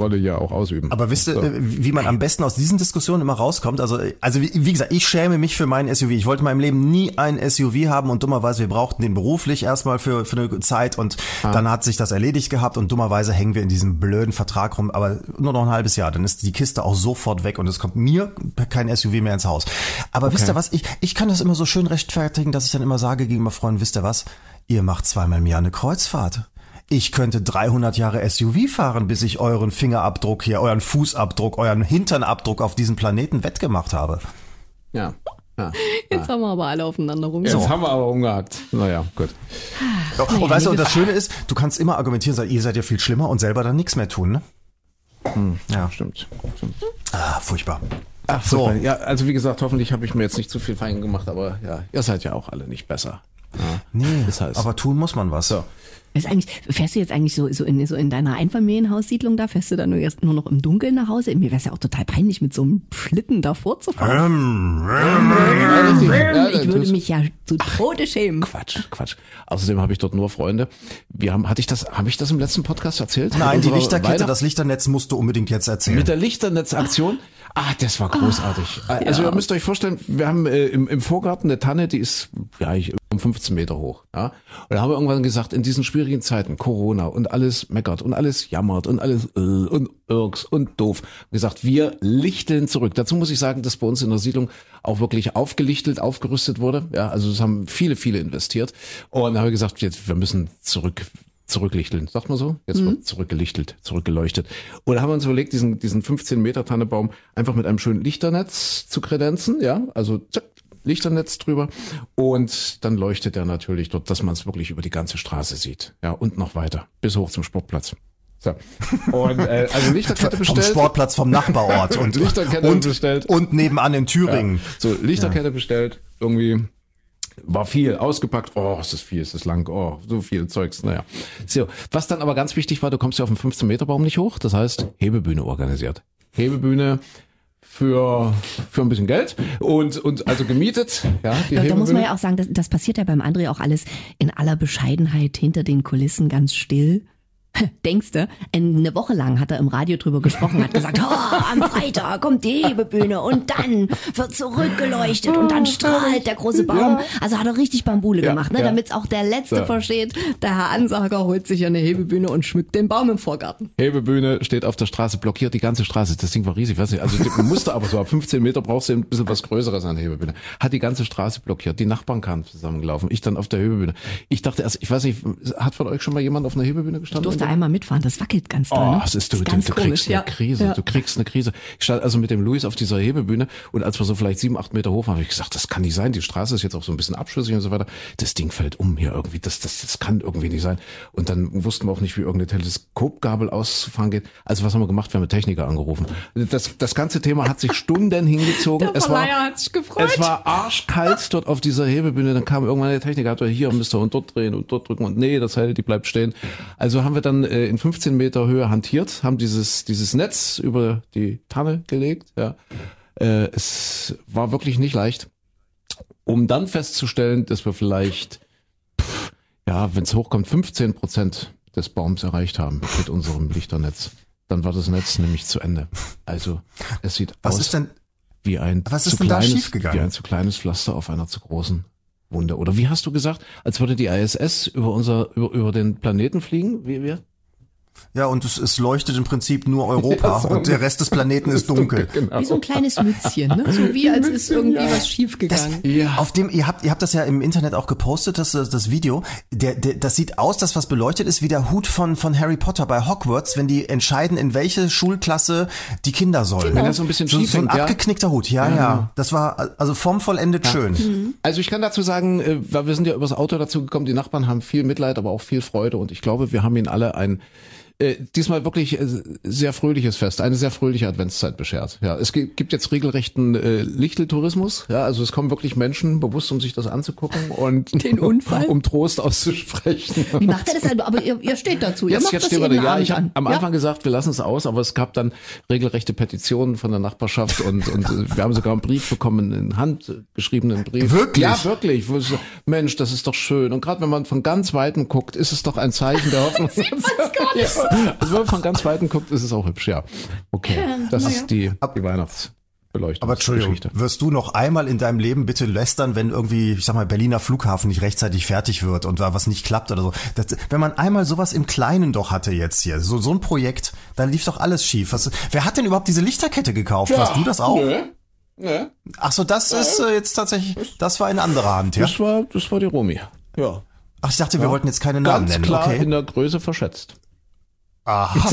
auch ausüben. Aber wisst ihr, so. wie man am besten aus diesen Diskussionen immer rauskommt? Also, also wie, wie gesagt, ich schäme mich für meinen S U V. Ich wollte in meinem Leben nie ein S U V haben und dummerweise, wir brauchten den beruflich erstmal für, für eine Zeit und ah. dann hat sich das erledigt gehabt und dummerweise hängen wir in diesem blöden Vertrag rum, aber nur noch ein halbes Jahr, dann ist die Kiste auch sofort weg und es kommt mir kein S U V mehr ins Haus. Aber okay. wisst ihr was, ich, ich kann das immer so schön rechtfertigen, dass ich dann immer sage gegenüber Freunden, wisst ihr was, ihr macht zweimal im Jahr eine Kreuzfahrt. Ich könnte dreihundert Jahre S U V fahren, bis ich euren Fingerabdruck hier, euren Fußabdruck, euren Hinternabdruck auf diesem Planeten wettgemacht habe. Ja. ja. Jetzt ja. haben wir aber alle aufeinander rumgehackt. Jetzt haben wir aber umgehackt. Naja, gut. Ja, und naja, weißt du, und das Schöne ist, du kannst immer argumentieren, ihr seid ja viel schlimmer und selber dann nichts mehr tun, ne? Hm, ja, stimmt. stimmt. Ah, furchtbar. Ach so. Ja, also wie gesagt, hoffentlich habe ich mir jetzt nicht zu viel Fein gemacht, aber ja, ihr seid ja auch alle nicht besser. Ja. Nee, das heißt, aber tun muss man was. So. Ist eigentlich, fährst du jetzt eigentlich so, so, in, so in deiner Einfamilienhaussiedlung da? Fährst du da nur, erst nur noch im Dunkeln nach Hause? Mir wäre es ja auch total peinlich, mit so einem Schlitten davor zu fahren. Ähm, ähm, ja, ich würde mich ja zu Tode schämen. Quatsch, Quatsch. Außerdem habe ich dort nur Freunde. Wir haben, hatte ich das, habe ich das im letzten Podcast erzählt? Nein, die Lichterkette, das Lichternetz musst du unbedingt jetzt erzählen. Mit der Lichternetzaktion? Ah, das war großartig. Ah, also ja. Ihr müsst euch vorstellen, wir haben äh, im, im Vorgarten eine Tanne, die ist ja ich, um fünfzehn Meter hoch. Ja? Und da haben wir irgendwann gesagt, in diesen schwierigen Zeiten, Corona und alles meckert und alles jammert und alles äh, und irks und doof, gesagt, wir lichteln zurück. Dazu muss ich sagen, dass bei uns in der Siedlung auch wirklich aufgelichtelt, aufgerüstet wurde. Ja, also es haben viele, viele investiert. Und da haben wir gesagt, jetzt, wir müssen zurück zurücklichteln, sagt man so? Jetzt wird zurückgelichtelt, zurückgeleuchtet. Oder haben wir uns überlegt, diesen, diesen fünfzehn Meter Tannebaum einfach mit einem schönen Lichternetz zu kredenzen, ja, also zack, Lichternetz drüber und dann leuchtet er natürlich dort, dass man es wirklich über die ganze Straße sieht, ja, und noch weiter, bis hoch zum Sportplatz. So. Und äh, also Lichterkette bestellt. Vom Sportplatz vom Nachbarort und Lichterkette und, bestellt. Und nebenan in Thüringen. Ja. So, Lichterkette ja. bestellt, irgendwie war viel ausgepackt. Oh, ist das viel, ist das lang. Oh, so viel Zeugs. Naja. So, was dann aber ganz wichtig war, du kommst ja auf den fünfzehn Meter Baum nicht hoch. Das heißt, Hebebühne organisiert. Hebebühne für für ein bisschen Geld und und also gemietet. Ja, die da, da muss man Hebebühne. ja auch sagen, das, das passiert ja beim André auch alles in aller Bescheidenheit hinter den Kulissen ganz still. Denkst du, eine Woche lang hat er im Radio drüber gesprochen, hat gesagt, oh, am Freitag kommt die Hebebühne und dann wird zurückgeleuchtet und dann strahlt der große Baum. Ja. Also hat er richtig Bambule ja, gemacht, ne? Ja. Damit es auch der Letzte so. versteht. Der Herr Ansager holt sich eine Hebebühne und schmückt den Baum im Vorgarten. Hebebühne steht auf der Straße, blockiert die ganze Straße. Das Ding war riesig, weiß nicht. Also du musste aber so ab fünfzehn Meter brauchst du ein bisschen was Größeres an der Hebebühne. Hat die ganze Straße blockiert. Die Nachbarn kamen zusammengelaufen. Ich dann auf der Hebebühne. Ich dachte erst, ich weiß nicht, hat von euch schon mal jemand auf einer Hebebühne gestanden? Ich durfte einmal mitfahren, das wackelt ganz doll. Oh, das ist, du, das ist du, ganz du komisch, kriegst eine ja. Krise, ja. du kriegst eine Krise. Ich stand also mit dem Luis auf dieser Hebebühne und als wir so vielleicht sieben, acht Meter hoch waren, habe ich gesagt, das kann nicht sein. Die Straße ist jetzt auch so ein bisschen abschüssig und so weiter. Das Ding fällt um hier irgendwie. Das, das, das kann irgendwie nicht sein. Und dann wussten wir auch nicht, wie irgendeine Teleskopgabel ausfahren geht. Also was haben wir gemacht? Wir haben einen Techniker angerufen. Das, das ganze Thema hat sich Stunden hingezogen. Der es war, Verleiher hat sich gefreut. Es war arschkalt dort auf dieser Hebebühne. Dann kam irgendwann der Techniker, hat er hier müsst ihr und dort drehen und dort drücken und nee, das hält, die bleibt stehen. Also haben wir dann äh, in fünfzehn Meter Höhe hantiert, haben dieses dieses Netz über die Tanne gelegt. Ja, äh, es war wirklich nicht leicht, um dann festzustellen, dass wir vielleicht, pff, ja, wenn es hochkommt, fünfzehn Prozent des Baums erreicht haben mit unserem Lichternetz. Dann war das Netz nämlich zu Ende. Also es sieht was aus ist denn, wie ein was ist zu denn da kleines, schiefgegangen? wie ein zu kleines Pflaster auf einer zu großen Wunde. Oder wie hast du gesagt, als würde die I S S über unser über, über den Planeten fliegen? Wie wir? Ja, und es, es leuchtet im Prinzip nur Europa ja, so und der Rest des Planeten ist dunkel. Genau. Wie so ein kleines Mützchen, ne? So wie als ist irgendwie ja. was schiefgegangen. Ja. Auf dem, ihr habt, ihr habt das ja im Internet auch gepostet, das, das Video. Der, der, das sieht aus, dass was beleuchtet ist, wie der Hut von, von Harry Potter bei Hogwarts, wenn die entscheiden, in welche Schulklasse die Kinder sollen. Genau. Wenn das so ein bisschen so, schief so ein hängt, ja. abgeknickter Hut, ja, ja, ja. Das war also formvollendet ja. schön. Mhm. Also ich kann dazu sagen, weil wir sind ja übers Auto dazu gekommen, die Nachbarn haben viel Mitleid, aber auch viel Freude und ich glaube, wir haben ihnen alle ein Äh, diesmal wirklich äh, sehr fröhliches Fest, eine sehr fröhliche Adventszeit beschert. Ja, es gibt, gibt jetzt regelrechten äh, Lichteltourismus. Ja, also es kommen wirklich Menschen bewusst, um sich das anzugucken und den Unfall, um Trost auszusprechen. Wie macht ihr das halt? Aber ihr, ihr steht dazu. Ihr Jetzt, macht jetzt das stehen wir da. Ja, Abend ich habe am ja? Anfang gesagt, wir lassen es aus, aber es gab dann regelrechte Petitionen von der Nachbarschaft und und wir haben sogar einen Brief bekommen, einen handgeschriebenen Brief. Wirklich? Ja, wirklich. Mensch, das ist doch schön. Und gerade wenn man von ganz Weitem guckt, ist es doch ein Zeichen der Hoffnung. Sieht man's gar nicht so. Also wenn man von ganz Weitem guckt, ist es auch hübsch, ja. Okay, das naja. ist die, die Weihnachtsbeleuchtung. Aber Entschuldigung, wirst du noch einmal in deinem Leben bitte lästern, wenn irgendwie, ich sag mal, Berliner Flughafen nicht rechtzeitig fertig wird und da was nicht klappt oder so. Das, wenn man einmal sowas im Kleinen doch hatte jetzt hier, so, so ein Projekt, dann lief doch alles schief. Was, wer hat denn überhaupt diese Lichterkette gekauft? Warst du das auch? Nö. Nö. Ach so, das ist äh, jetzt tatsächlich, das war in anderer Hand, ja? Das war, das war die Romy. Ja. Ach, ich dachte, wir wollten jetzt keine Namen Ganz nennen. klar Okay. in der Größe verschätzt. Aha.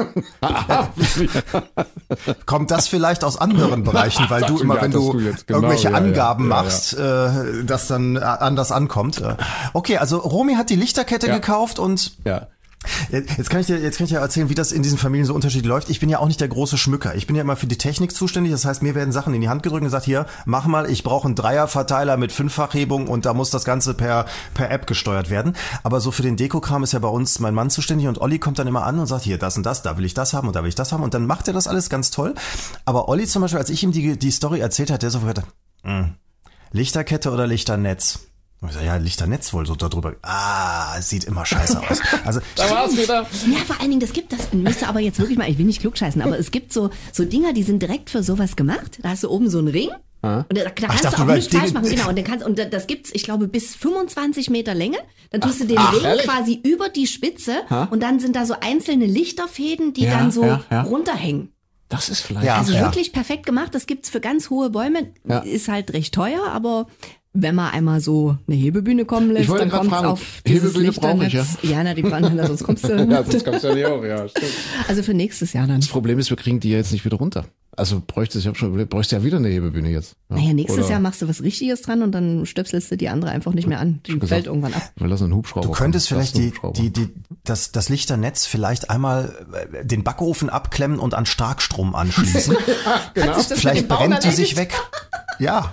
Kommt das vielleicht aus anderen Bereichen, weil du immer, Ja, wenn dass du, du jetzt genau, irgendwelche ja, ja, Angaben ja, ja. machst, äh, das dann äh, anders ankommt? Äh, Okay, also Romy hat die Lichterkette Ja. gekauft und Ja. Jetzt kann ich dir, jetzt kann ich dir erzählen, wie das in diesen Familien so unterschiedlich läuft. Ich bin ja auch nicht der große Schmücker. Ich bin ja immer für die Technik zuständig. Das heißt, mir werden Sachen in die Hand gedrückt und gesagt, hier, mach mal, ich brauche einen Dreierverteiler mit Fünffachhebung und da muss das Ganze per, per App gesteuert werden. Aber so für den Dekokram ist ja bei uns mein Mann zuständig und Olli kommt dann immer an und sagt, hier, das und das, da will ich das haben und da will ich das haben und dann macht er das alles ganz toll. Aber Olli zum Beispiel, als ich ihm die, die Story erzählt hat, der so gesagt, hm, Lichterkette oder Lichternetz? Und ich sag, ja, Lichternetz wohl so darüber. Ah, es sieht immer scheiße aus. Also, Da war's wieder. Ja, vor allen Dingen, das gibt das, müsste aber jetzt wirklich mal, ich will nicht klugscheißen, aber es gibt so, so Dinger, die sind direkt für sowas gemacht. Da hast du oben so einen Ring. Und da, da kannst dachte, du auch du nichts meinst falsch Dinge- machen, genau. Und dann kannst, und das gibt's, ich glaube, bis fünfundzwanzig Meter Länge. Dann tust du den ach, Ring ehrlich? quasi über die Spitze und dann sind da so einzelne Lichterfäden, die Ja, dann so ja, ja. runterhängen. Das ist vielleicht. Ja. Also wirklich perfekt gemacht. Das gibt's für ganz hohe Bäume. Ja. Ist halt recht teuer, aber wenn man einmal so eine Hebebühne kommen lässt, Ich wollte dann gerade kommt's fragen, auf dieses Hebebühne brauche ich, Lichternetz. Ja, na, die brauchen dann, sonst kommst du. Ja, sonst kommst du ja nicht hoch, ja, stimmt. Also für nächstes Jahr dann. Das Problem ist, wir kriegen die ja jetzt nicht wieder runter. Also bräuchte ich habe schon überlegt, bräuchte ja wieder eine Hebebühne jetzt. Ja. Naja, nächstes Oder Jahr machst du was Richtiges dran und dann stöpselst du die andere einfach nicht mehr an. Die gesagt, fällt irgendwann ab. Wir lassen einen Hubschrauber. Du könntest kommen. vielleicht Lass einen die, Hubschrauber. die, die, das, das Lichternetz vielleicht einmal äh, den Backofen abklemmen und an Starkstrom anschließen. genau. Hat sich das Vielleicht mit dem Bauen brennt die sich erledigt? weg. Ja.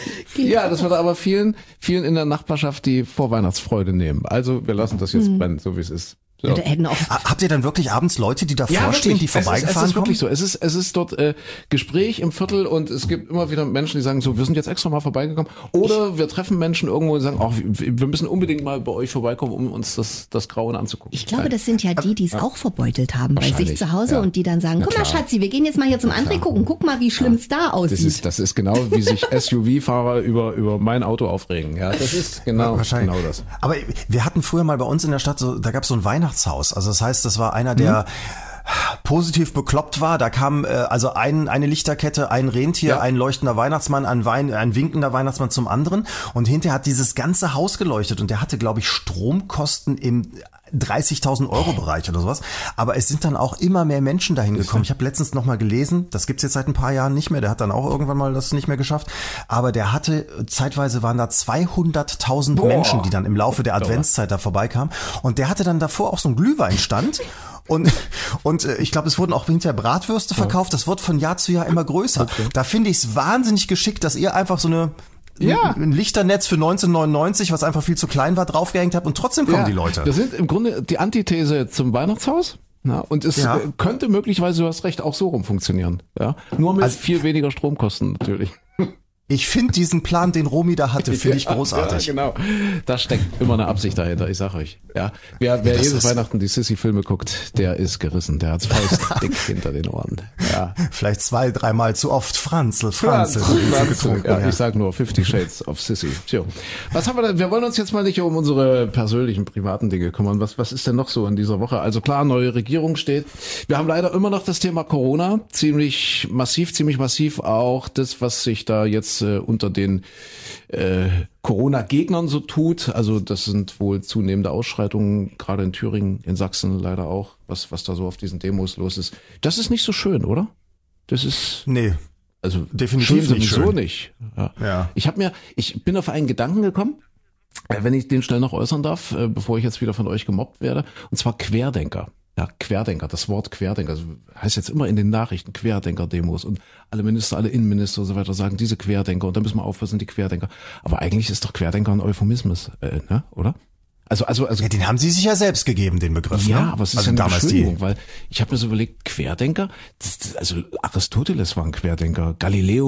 Ja, das wird aber vielen, vielen in der Nachbarschaft die Vorweihnachtsfreude nehmen. Also wir lassen das jetzt brennen, so wie es ist. So. Ja, da hätten auch Ha- Habt ihr dann wirklich abends Leute, die davor stehen, die Es ist, es vorbeigefahren ist wirklich kommen? so. Es ist, es ist dort äh, Gespräch im Viertel und es gibt immer wieder Menschen, die sagen so, wir sind jetzt extra mal vorbeigekommen. Oder wir treffen Menschen irgendwo und sagen, ach, wir wir müssen unbedingt mal bei euch vorbeikommen, um uns das, das Grauen anzugucken. Ich glaube, das sind ja die, die es auch verbeutelt haben bei sich Wahrscheinlich, zu Hause ja. und die dann sagen, Na guck mal klar. Schatzi, wir gehen jetzt mal hier zum André gucken, guck mal, wie schlimm es da Das aussieht. ist, das ist genau, wie sich S U V-Fahrer über, über mein Auto aufregen. Ja, das ist genau, Wahrscheinlich. genau das. Aber wir hatten früher mal bei uns in der Stadt so, da gab es so ein Weihnachtshaus. Also das heißt, das war einer, der positiv bekloppt war. Da kam äh, also ein, eine Lichterkette, ein Rentier, Ja. ein leuchtender Weihnachtsmann, ein, Wein, ein winkender Weihnachtsmann zum anderen. Und hinterher hat dieses ganze Haus geleuchtet. Und der hatte, glaube ich, Stromkosten im dreißigtausend Euro Bereich oder sowas. Aber es sind dann auch immer mehr Menschen dahin gekommen. Ich habe letztens noch mal gelesen, das gibt's jetzt seit ein paar Jahren nicht mehr. Der hat dann auch irgendwann mal das nicht mehr geschafft. Aber der hatte, zeitweise waren da zweihunderttausend Menschen, die dann im Laufe der Adventszeit da vorbeikamen. Und der hatte dann davor auch so einen Glühweinstand. Und, und äh, ich glaube, es wurden auch hinterher Bratwürste verkauft. Das wird von Jahr zu Jahr immer größer. Da finde ich es wahnsinnig geschickt, dass ihr einfach so eine Ja. ein Lichternetz für neunzehnhundertneunundneunzig, was einfach viel zu klein war, draufgehängt habt und trotzdem kommen Ja, die Leute. Das sind im Grunde die Antithese zum Weihnachtshaus. Ja, und es Ja. äh, könnte möglicherweise, du hast recht, auch so rum funktionieren. Ja, nur mit Also- viel weniger Stromkosten natürlich. Ich finde diesen Plan, den Romy da hatte, finde ich großartig. Ja, genau. Da steckt immer eine Absicht dahinter, ich sag euch. Ja, wer, wer Das jedes ist- Weihnachten die Sissy-Filme guckt, der ist gerissen. Der hat's faustdick hinter den Ohren. Ja. Vielleicht zwei, dreimal zu oft. Franzl, Franzl. Franz, getrunken, ja, ja. ich sag nur Fifty Shades of Sissy. Tja. Was haben wir denn? Wir wollen uns jetzt mal nicht um unsere persönlichen, privaten Dinge kümmern. Was, was ist denn noch so in dieser Woche? Also klar, neue Regierung steht. Wir haben leider immer noch das Thema Corona. Ziemlich massiv, ziemlich massiv auch das, was sich da jetzt äh, unter den äh, Corona-Gegnern so tut. Also das sind wohl zunehmende Ausschreitungen, gerade in Thüringen, in Sachsen leider auch, was, was da so auf diesen Demos los ist. Das ist nicht so schön, oder? Das ist... Nee, Also Definitiv schön nicht sowieso schön. nicht. Ja. Ja. Ich habe mir, ich bin auf einen Gedanken gekommen, äh, wenn ich den schnell noch äußern darf, äh, bevor ich jetzt wieder von euch gemobbt werde, und zwar Querdenker. Ja, Querdenker, das Wort Querdenker, also heißt jetzt immer in den Nachrichten Querdenker-Demos und alle Minister, alle Innenminister und so weiter sagen, diese Querdenker und da müssen wir aufpassen, die Querdenker. Aber eigentlich ist doch Querdenker ein Euphemismus, äh, ne, oder? Also, also, also. Ja, den haben sie sich ja selbst gegeben, den Begriff. Ja, ne? aber es ist also ja eine damals die. Beschönigung, weil ich habe mir so überlegt, Querdenker, das, das, also Aristoteles war ein Querdenker, Galileo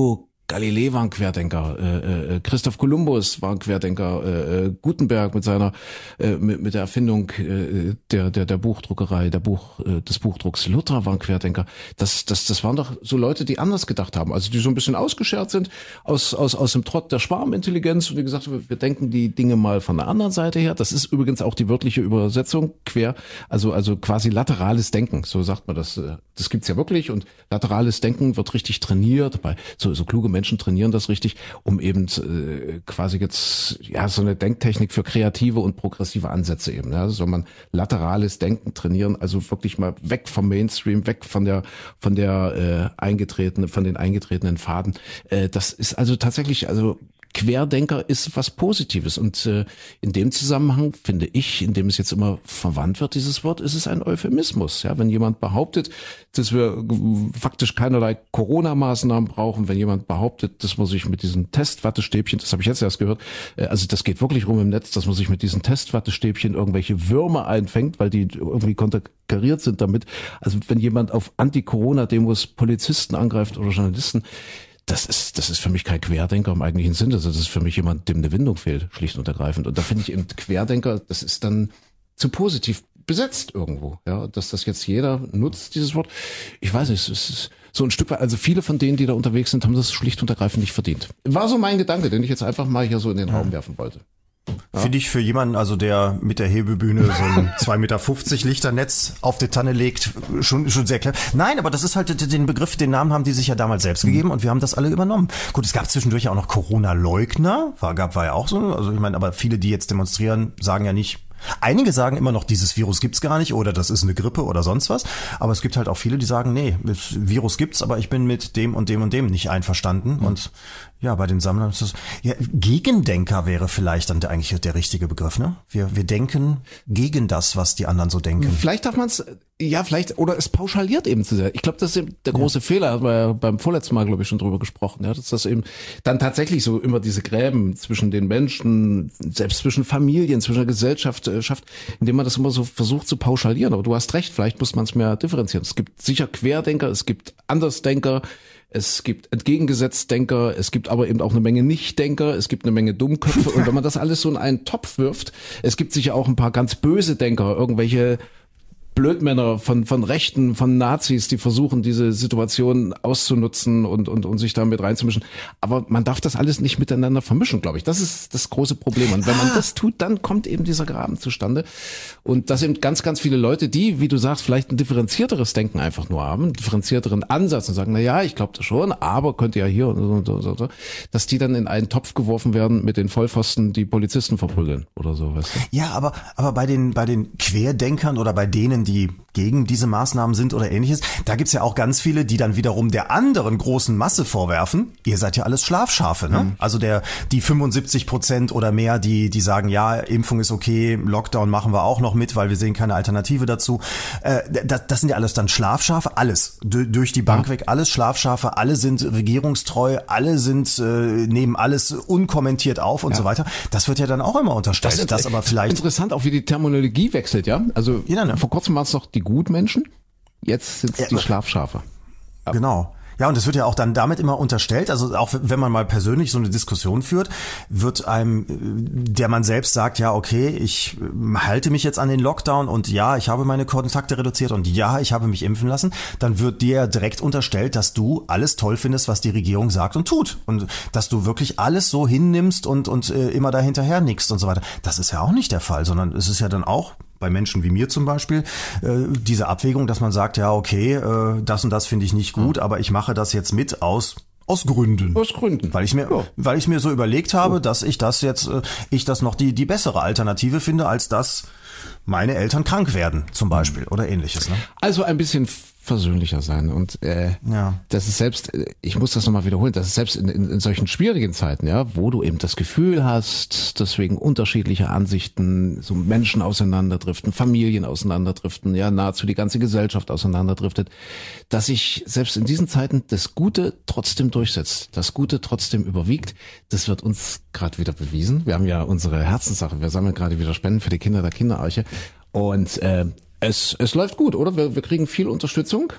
Galilei war ein Querdenker, äh, äh, Christoph Kolumbus war ein Querdenker, äh, Gutenberg mit seiner äh, mit, mit der Erfindung äh, der der der Buchdruckerei, der Buch äh, des Buchdrucks, Luther war ein Querdenker. Das das das waren doch so Leute, die anders gedacht haben, also die so ein bisschen ausgeschert sind aus aus aus dem Trott der Schwarmintelligenz und die gesagt haben, wir denken die Dinge mal von der anderen Seite her. Das ist übrigens auch die wörtliche Übersetzung, quer, also also quasi laterales Denken, so sagt man das. Das gibt's ja wirklich und laterales Denken wird richtig trainiert, bei so so kluge Menschen trainieren das richtig, um eben äh, quasi jetzt ja so eine Denktechnik für kreative und progressive Ansätze eben. Ja, soll man laterales Denken trainieren, also wirklich mal weg vom Mainstream, weg von der von der äh, eingetretenen, von den eingetretenen Pfaden. Äh, das ist also tatsächlich also Querdenker ist was Positives und äh, in dem Zusammenhang finde ich, in dem es jetzt immer verwandt wird, dieses Wort, ist es ein Euphemismus. Ja, wenn jemand behauptet, dass wir faktisch keinerlei Corona-Maßnahmen brauchen, wenn jemand behauptet, dass man sich mit diesen Testwattestäbchen, das habe ich jetzt erst gehört, äh, also das geht wirklich rum im Netz, dass man sich mit diesen Testwattestäbchen irgendwelche Würmer einfängt, weil die irgendwie konterkariert sind damit. Also wenn jemand auf Anti-Corona-Demos Polizisten angreift oder Journalisten, Das ist, das ist für mich kein Querdenker im eigentlichen Sinne. Das ist für mich jemand, dem eine Windung fehlt, schlicht und ergreifend. Und da finde ich eben Querdenker, das ist dann zu positiv besetzt irgendwo. Ja, dass das jetzt jeder nutzt, dieses Wort. Ich weiß nicht, es ist so ein Stück weit, also viele von denen, die da unterwegs sind, haben das schlicht und ergreifend nicht verdient. War so mein Gedanke, den ich jetzt einfach mal hier so in den Raum werfen wollte. Ja. Finde ich für jemanden, also der mit der Hebebühne so ein zwei Meter fünfzig Lichternetz auf die Tanne legt, schon schon sehr klar. Nein, aber das ist halt den Begriff, den Namen haben die sich ja damals selbst mhm. gegeben und wir haben das alle übernommen. Gut, es gab zwischendurch auch noch Corona-Leugner, war, gab, war ja auch so, also ich meine, aber viele, die jetzt demonstrieren, sagen ja nicht, einige sagen immer noch, dieses Virus gibt's gar nicht oder das ist eine Grippe oder sonst was. Aber es gibt halt auch viele, die sagen, nee, das Virus gibt's, aber ich bin mit dem und dem und dem nicht einverstanden. Mhm. Und ja, bei den Sammlern ist das, ja, Gegendenker wäre vielleicht dann der, eigentlich der richtige Begriff, ne? Wir, wir denken gegen das, was die anderen so denken. Vielleicht darf man es, ja, vielleicht, oder es pauschaliert eben zu sehr. Ich glaube, das ist eben der große ja. Fehler, haben wir ja beim vorletzten Mal, glaube ich, schon drüber gesprochen, ja, dass das eben dann tatsächlich so immer diese Gräben zwischen den Menschen, selbst zwischen Familien, zwischen der Gesellschaft äh, schafft, indem man das immer so versucht zu pauschalieren. Aber du hast recht, vielleicht muss man es mehr differenzieren. Es gibt sicher Querdenker, es gibt Andersdenker, es gibt Entgegengesetztdenker, es gibt aber eben auch eine Menge Nichtdenker, es gibt eine Menge Dummköpfe und wenn man das alles so in einen Topf wirft, es gibt sicher auch ein paar ganz böse Denker, irgendwelche Blödmänner von von Rechten, von Nazis, die versuchen, diese Situation auszunutzen und und und sich damit reinzumischen. Aber man darf das alles nicht miteinander vermischen, glaube ich. Das ist das große Problem. Und wenn man das tut, dann kommt eben dieser Graben zustande. Und das sind ganz, ganz viele Leute, die, wie du sagst, vielleicht ein differenzierteres Denken einfach nur haben, einen differenzierteren Ansatz und sagen, na ja, ich glaube das schon, aber könnte ja hier und so und so, so, dass die dann in einen Topf geworfen werden mit den Vollpfosten, die Polizisten verprügeln oder so, weißt du? Ja, aber aber bei den bei den Querdenkern oder bei denen, die gegen diese Maßnahmen sind oder ähnliches, da gibt's ja auch ganz viele, die dann wiederum der anderen großen Masse vorwerfen, ihr seid ja alles Schlafschafe, ne? Mhm. Also der die fünfundsiebzig Prozent oder mehr, die die sagen, ja, Impfung ist okay, Lockdown machen wir auch noch mit, weil wir sehen keine Alternative dazu. Äh, das, das sind ja alles dann Schlafschafe, alles, D- durch die Bank ja. weg, alles Schlafschafe, alle sind regierungstreu, alle sind äh, nehmen alles unkommentiert auf und ja. so weiter. Das wird ja dann auch immer unterstellt. Das ist das aber vielleicht interessant, auch wie die Terminologie wechselt, ja? Also ja, ne? Vor kurzem waren es noch die Gutmenschen, jetzt sind es ja, die Schlafschafe. Ja. Genau. Ja, und es wird ja auch dann damit immer unterstellt, also auch wenn man mal persönlich so eine Diskussion führt, wird einem, der man selbst sagt, ja, okay, ich halte mich jetzt an den Lockdown und ja, ich habe meine Kontakte reduziert und ja, ich habe mich impfen lassen, dann wird dir direkt unterstellt, dass du alles toll findest, was die Regierung sagt und tut und dass du wirklich alles so hinnimmst und, und äh, immer dahinterher nickst und so weiter. Das ist ja auch nicht der Fall, sondern es ist ja dann auch bei Menschen wie mir zum Beispiel, äh, diese Abwägung, dass man sagt, ja, okay, äh, das und das finde ich nicht gut, mhm. aber ich mache das jetzt mit aus aus Gründen. Aus Gründen. Weil ich mir, ja. weil ich mir so überlegt habe, ja. dass ich das jetzt, äh, ich das noch die die bessere Alternative finde, als dass meine Eltern krank werden, zum Beispiel, oder ähnliches. Ne? Also ein bisschen versöhnlicher sein und äh, ja. das ist selbst, ich muss das nochmal wiederholen, das ist selbst in, in, in solchen schwierigen Zeiten, ja, wo du eben das Gefühl hast, dass wegen unterschiedlicher Ansichten so Menschen auseinanderdriften, Familien auseinanderdriften, ja, nahezu die ganze Gesellschaft auseinanderdriftet, dass sich selbst in diesen Zeiten das Gute trotzdem durchsetzt, das Gute trotzdem überwiegt. Das wird uns gerade wieder bewiesen. Wir haben ja unsere Herzenssache, wir sammeln gerade wieder Spenden für die Kinder der Kinderarche und äh, Es, es läuft gut, oder? Wir, wir kriegen viel Unterstützung.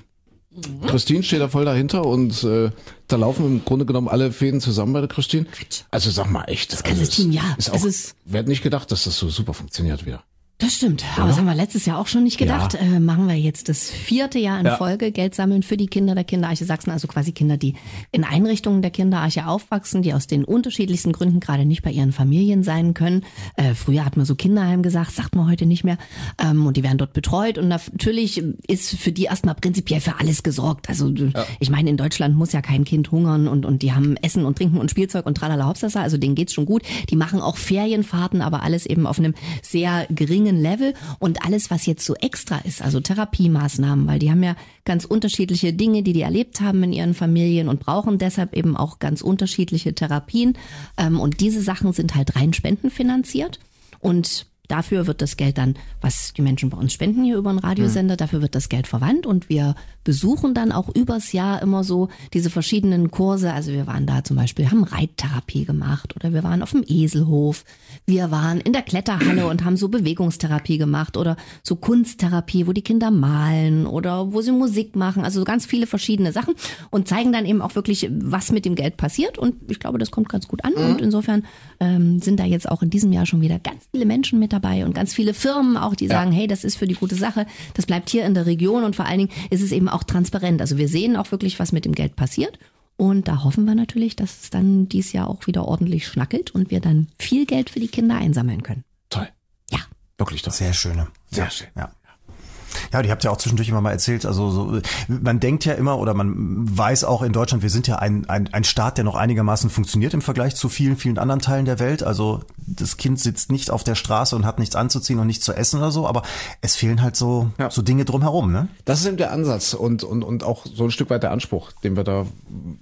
Christine steht da voll dahinter und äh, da laufen im Grunde genommen alle Fäden zusammen bei der Christine. Also sag mal echt. Das ganze Team, ja. Ist auch, wer hätte nicht gedacht, dass das so super funktioniert wieder. Das stimmt, aber das haben wir letztes Jahr auch schon nicht gedacht. Ja. Äh, machen wir jetzt das vierte Jahr in Ja. Folge, Geld sammeln für die Kinder der Kinderarche Sachsen, also quasi Kinder, die in Einrichtungen der Kinderarche aufwachsen, die aus den unterschiedlichsten Gründen gerade nicht bei ihren Familien sein können. Äh, früher hat man so Kinderheim gesagt, sagt man heute nicht mehr. Ähm, und die werden dort betreut und natürlich ist für die erstmal prinzipiell für alles gesorgt. Also ja. ich meine, in Deutschland muss ja kein Kind hungern und, und die haben Essen und Trinken und Spielzeug und tralala Hauptsache, also denen geht's schon gut. Die machen auch Ferienfahrten, aber alles eben auf einem sehr geringen Level und alles, was jetzt so extra ist, also Therapiemaßnahmen, weil die haben ja ganz unterschiedliche Dinge, die die erlebt haben in ihren Familien und brauchen deshalb eben auch ganz unterschiedliche Therapien und diese Sachen sind halt rein spendenfinanziert und dafür wird das Geld dann, was die Menschen bei uns spenden hier über einen Radiosender, dafür wird das Geld verwandt und wir besuchen dann auch übers Jahr immer so diese verschiedenen Kurse. Also wir waren da zum Beispiel, haben Reittherapie gemacht oder wir waren auf dem Eselhof. Wir waren in der Kletterhalle und haben so Bewegungstherapie gemacht oder so Kunsttherapie, wo die Kinder malen oder wo sie Musik machen. Also ganz viele verschiedene Sachen und zeigen dann eben auch wirklich, was mit dem Geld passiert. Und ich glaube, das kommt ganz gut an. Mhm. Und insofern ähm, sind da jetzt auch in diesem Jahr schon wieder ganz viele Menschen mit dabei und ganz viele Firmen auch, die sagen, ja. hey, das ist für die gute Sache. Das bleibt hier in der Region und vor allen Dingen ist es eben auch transparent. Also wir sehen auch wirklich, was mit dem Geld passiert. Und da hoffen wir natürlich, dass es dann dieses Jahr auch wieder ordentlich schnackelt und wir dann viel Geld für die Kinder einsammeln können. Toll. Ja. Wirklich toll. Sehr schöne. Sehr schön. Ja. Ja, die habt ja auch zwischendurch immer mal erzählt, also so, man denkt ja immer oder man weiß auch in Deutschland, wir sind ja ein, ein, ein Staat, der noch einigermaßen funktioniert im Vergleich zu vielen, vielen anderen Teilen der Welt. Also das Kind sitzt nicht auf der Straße und hat nichts anzuziehen und nichts zu essen oder so, aber es fehlen halt so, ja. so Dinge drumherum, ne? Das ist eben der Ansatz und, und, und auch so ein Stück weit der Anspruch, den wir da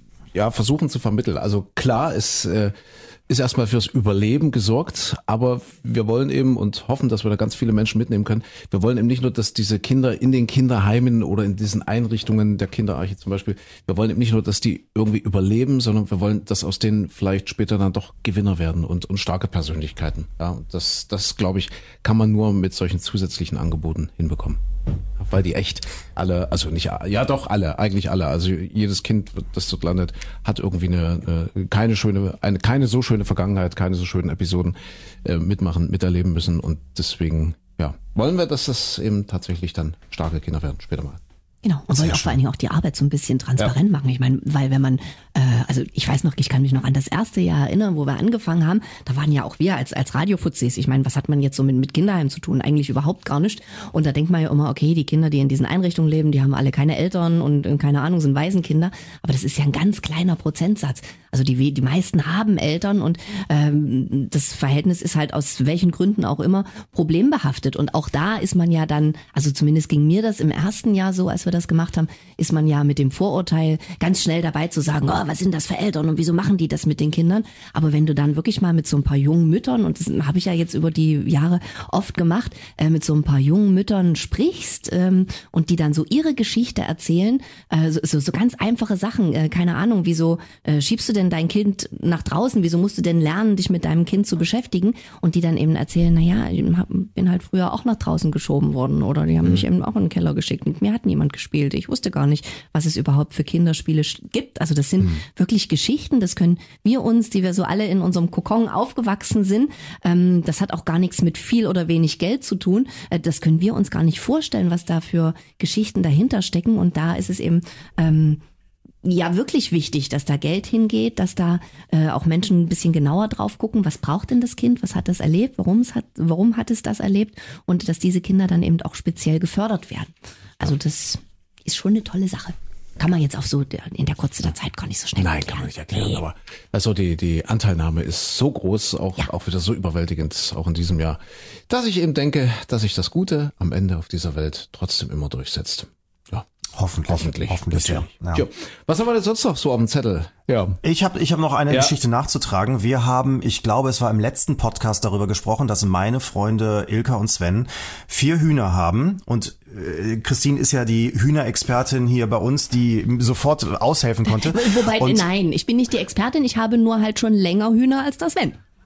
ja versuchen zu vermitteln. Also klar ist, äh, ist erstmal fürs Überleben gesorgt, aber wir wollen eben und hoffen, dass wir da ganz viele Menschen mitnehmen können. Wir wollen eben nicht nur, dass diese Kinder in den Kinderheimen oder in diesen Einrichtungen der Kinderarche zum Beispiel, wir wollen eben nicht nur, dass die irgendwie überleben, sondern wir wollen, dass aus denen vielleicht später dann doch Gewinner werden und, und starke Persönlichkeiten. Ja, das, das glaube ich, kann man nur mit solchen zusätzlichen Angeboten hinbekommen. Weil die echt alle, also nicht, ja doch alle, eigentlich alle, also jedes Kind, das dort landet, hat irgendwie eine, eine keine schöne, eine keine so schöne Vergangenheit, keine so schönen Episoden äh, mitmachen, miterleben müssen und deswegen, ja, wollen wir, dass das eben tatsächlich dann starke Kinder werden, später mal. Genau, und wollen auch vor allen Dingen auch die Arbeit so ein bisschen transparent ja. machen. Ich meine, weil wenn man, äh, also ich weiß noch, ich kann mich noch an das erste Jahr erinnern, wo wir angefangen haben, da waren ja auch wir als als Radiofuzis, ich meine, was hat man jetzt so mit mit Kinderheim zu tun? Eigentlich überhaupt gar nicht. Und da denkt man ja immer, okay, die Kinder, die in diesen Einrichtungen leben, die haben alle keine Eltern und, und keine Ahnung, sind Waisenkinder. Aber das ist ja ein ganz kleiner Prozentsatz. Also die die meisten haben Eltern und ähm, das Verhältnis ist halt aus welchen Gründen auch immer problembehaftet. Und auch da ist man ja dann, also zumindest ging mir das im ersten Jahr so, als wir das gemacht haben, ist man ja mit dem Vorurteil ganz schnell dabei zu sagen, oh, was sind das für Eltern und wieso machen die das mit den Kindern? Aber wenn du dann wirklich mal mit so ein paar jungen Müttern, und das habe ich ja jetzt über die Jahre oft gemacht, äh, mit so ein paar jungen Müttern sprichst ähm, und die dann so ihre Geschichte erzählen, äh, so, so ganz einfache Sachen, äh, keine Ahnung, wieso äh, schiebst du denn dein Kind nach draußen, wieso musst du denn lernen, dich mit deinem Kind zu beschäftigen? Und die dann eben erzählen, naja, ich bin halt früher auch nach draußen geschoben worden oder die haben mhm. mich eben auch in den Keller geschickt. Mit mir hat niemand gespielt. Ich wusste gar nicht, was es überhaupt für Kinderspiele gibt. Also das sind mhm. wirklich Geschichten, das können wir uns, die wir so alle in unserem Kokon aufgewachsen sind, ähm, das hat auch gar nichts mit viel oder wenig Geld zu tun. Äh, das können wir uns gar nicht vorstellen, was da für Geschichten dahinter stecken. Und da ist es eben ähm, ja wirklich wichtig, dass da Geld hingeht, dass da äh, auch Menschen ein bisschen genauer drauf gucken, was braucht denn das Kind, was hat das erlebt, warum es hat, warum hat es das erlebt und dass diese Kinder dann eben auch speziell gefördert werden. Also das ist schon eine tolle Sache. Kann man jetzt auf so in der kurzen Zeit gar nicht so schnell Nein, erklären. kann man nicht erklären, nee. aber also die, die Anteilnahme ist so groß, auch, ja. auch wieder so überwältigend, auch in diesem Jahr, dass ich eben denke, dass sich das Gute am Ende auf dieser Welt trotzdem immer durchsetzt. Ja. Hoffentlich. Hoffentlich. Hoffentlich, ja. ja. ja. Was haben wir denn sonst noch so auf dem Zettel? Ja. Ich habe ich hab noch eine ja. Geschichte nachzutragen. Wir haben, ich glaube, es war im letzten Podcast darüber gesprochen, dass meine Freunde Ilka und Sven vier Hühner haben. Und äh, Christine ist ja die Hühnerexpertin hier bei uns, die sofort aushelfen konnte. Wobei, und nein, ich bin nicht die Expertin. Ich habe nur halt schon länger Hühner als das Sven.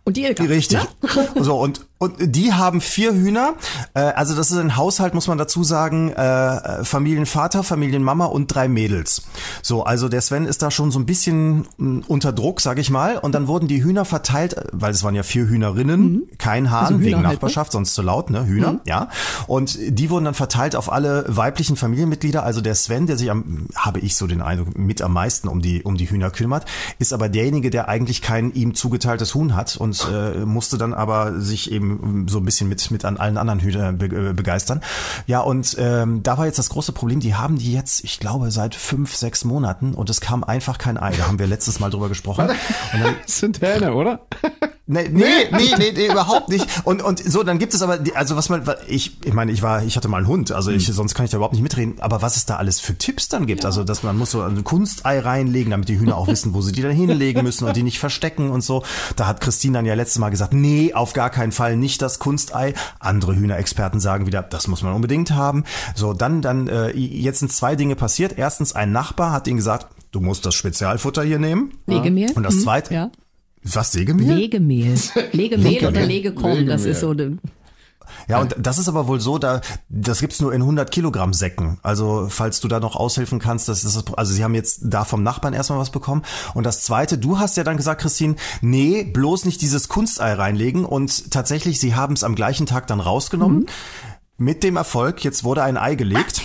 Und die Ilka. Richtig. Ne? So, und, und die haben vier Hühner. Äh, also das ist ein Haushalt, muss man dazu sagen, äh, Familienvater, Familienmama und drei Mädels. So, also der Sven ist da schon so ein bisschen mh, unter Druck, sag ich mal. Und dann wurden die Hühner verteilt, weil es waren ja vier Hühnerinnen, mhm. kein Hahn, also wegen Nachbarschaft, halt, ne? Sonst zu laut, ne? Hühner, mhm. ja. Und die wurden dann verteilt auf alle weiblichen Familienmitglieder. Also der Sven, der sich am, habe ich so den Eindruck, mit am meisten um die, um die Hühner kümmert, ist aber derjenige, der eigentlich kein ihm zugeteiltes Huhn hat und äh, musste dann aber sich eben so ein bisschen mit mit an allen anderen Hühnern be begeistern. Ja, und ähm, da war jetzt das große Problem, die haben die jetzt, ich glaube, seit fünf, sechs Monaten und es kam einfach kein Ei. Da haben wir letztes Mal drüber gesprochen. Und dann, das sind Hähne, oder? Nee, nee, nee, nee, nee, überhaupt nicht. Und und so, dann gibt es aber, also was man, ich, ich meine, ich war, ich hatte mal einen Hund, also ich, sonst kann ich da überhaupt nicht mitreden. Aber was es da alles für Tipps dann gibt, ja. Also dass man muss so ein Kunstei reinlegen, damit die Hühner auch wissen, wo sie die dann hinlegen müssen und die nicht verstecken und so. Da hat Christine dann ja letztes Mal gesagt, nee, auf gar keinen Fall nicht das Kunstei. Andere Hühnerexperten sagen wieder, das muss man unbedingt haben. So, dann, dann, äh, jetzt sind zwei Dinge passiert. Erstens, ein Nachbar hat ihnen gesagt, du musst das Spezialfutter hier nehmen. Legemehl. Und das zweite, ja. Was, Legemehl? Legemehl. Legemehl oder Legekorn, das ist so. Ja, und das ist aber wohl so, da das gibt's nur in hundert Kilogramm Säcken. Also falls du da noch aushelfen kannst, das ist das, also sie haben jetzt da vom Nachbarn erstmal was bekommen. Und das Zweite, du hast ja dann gesagt, Christine, nee, bloß nicht dieses Kunstei reinlegen. Und tatsächlich, sie haben es am gleichen Tag dann rausgenommen. Mhm. Mit dem Erfolg, jetzt wurde ein Ei gelegt.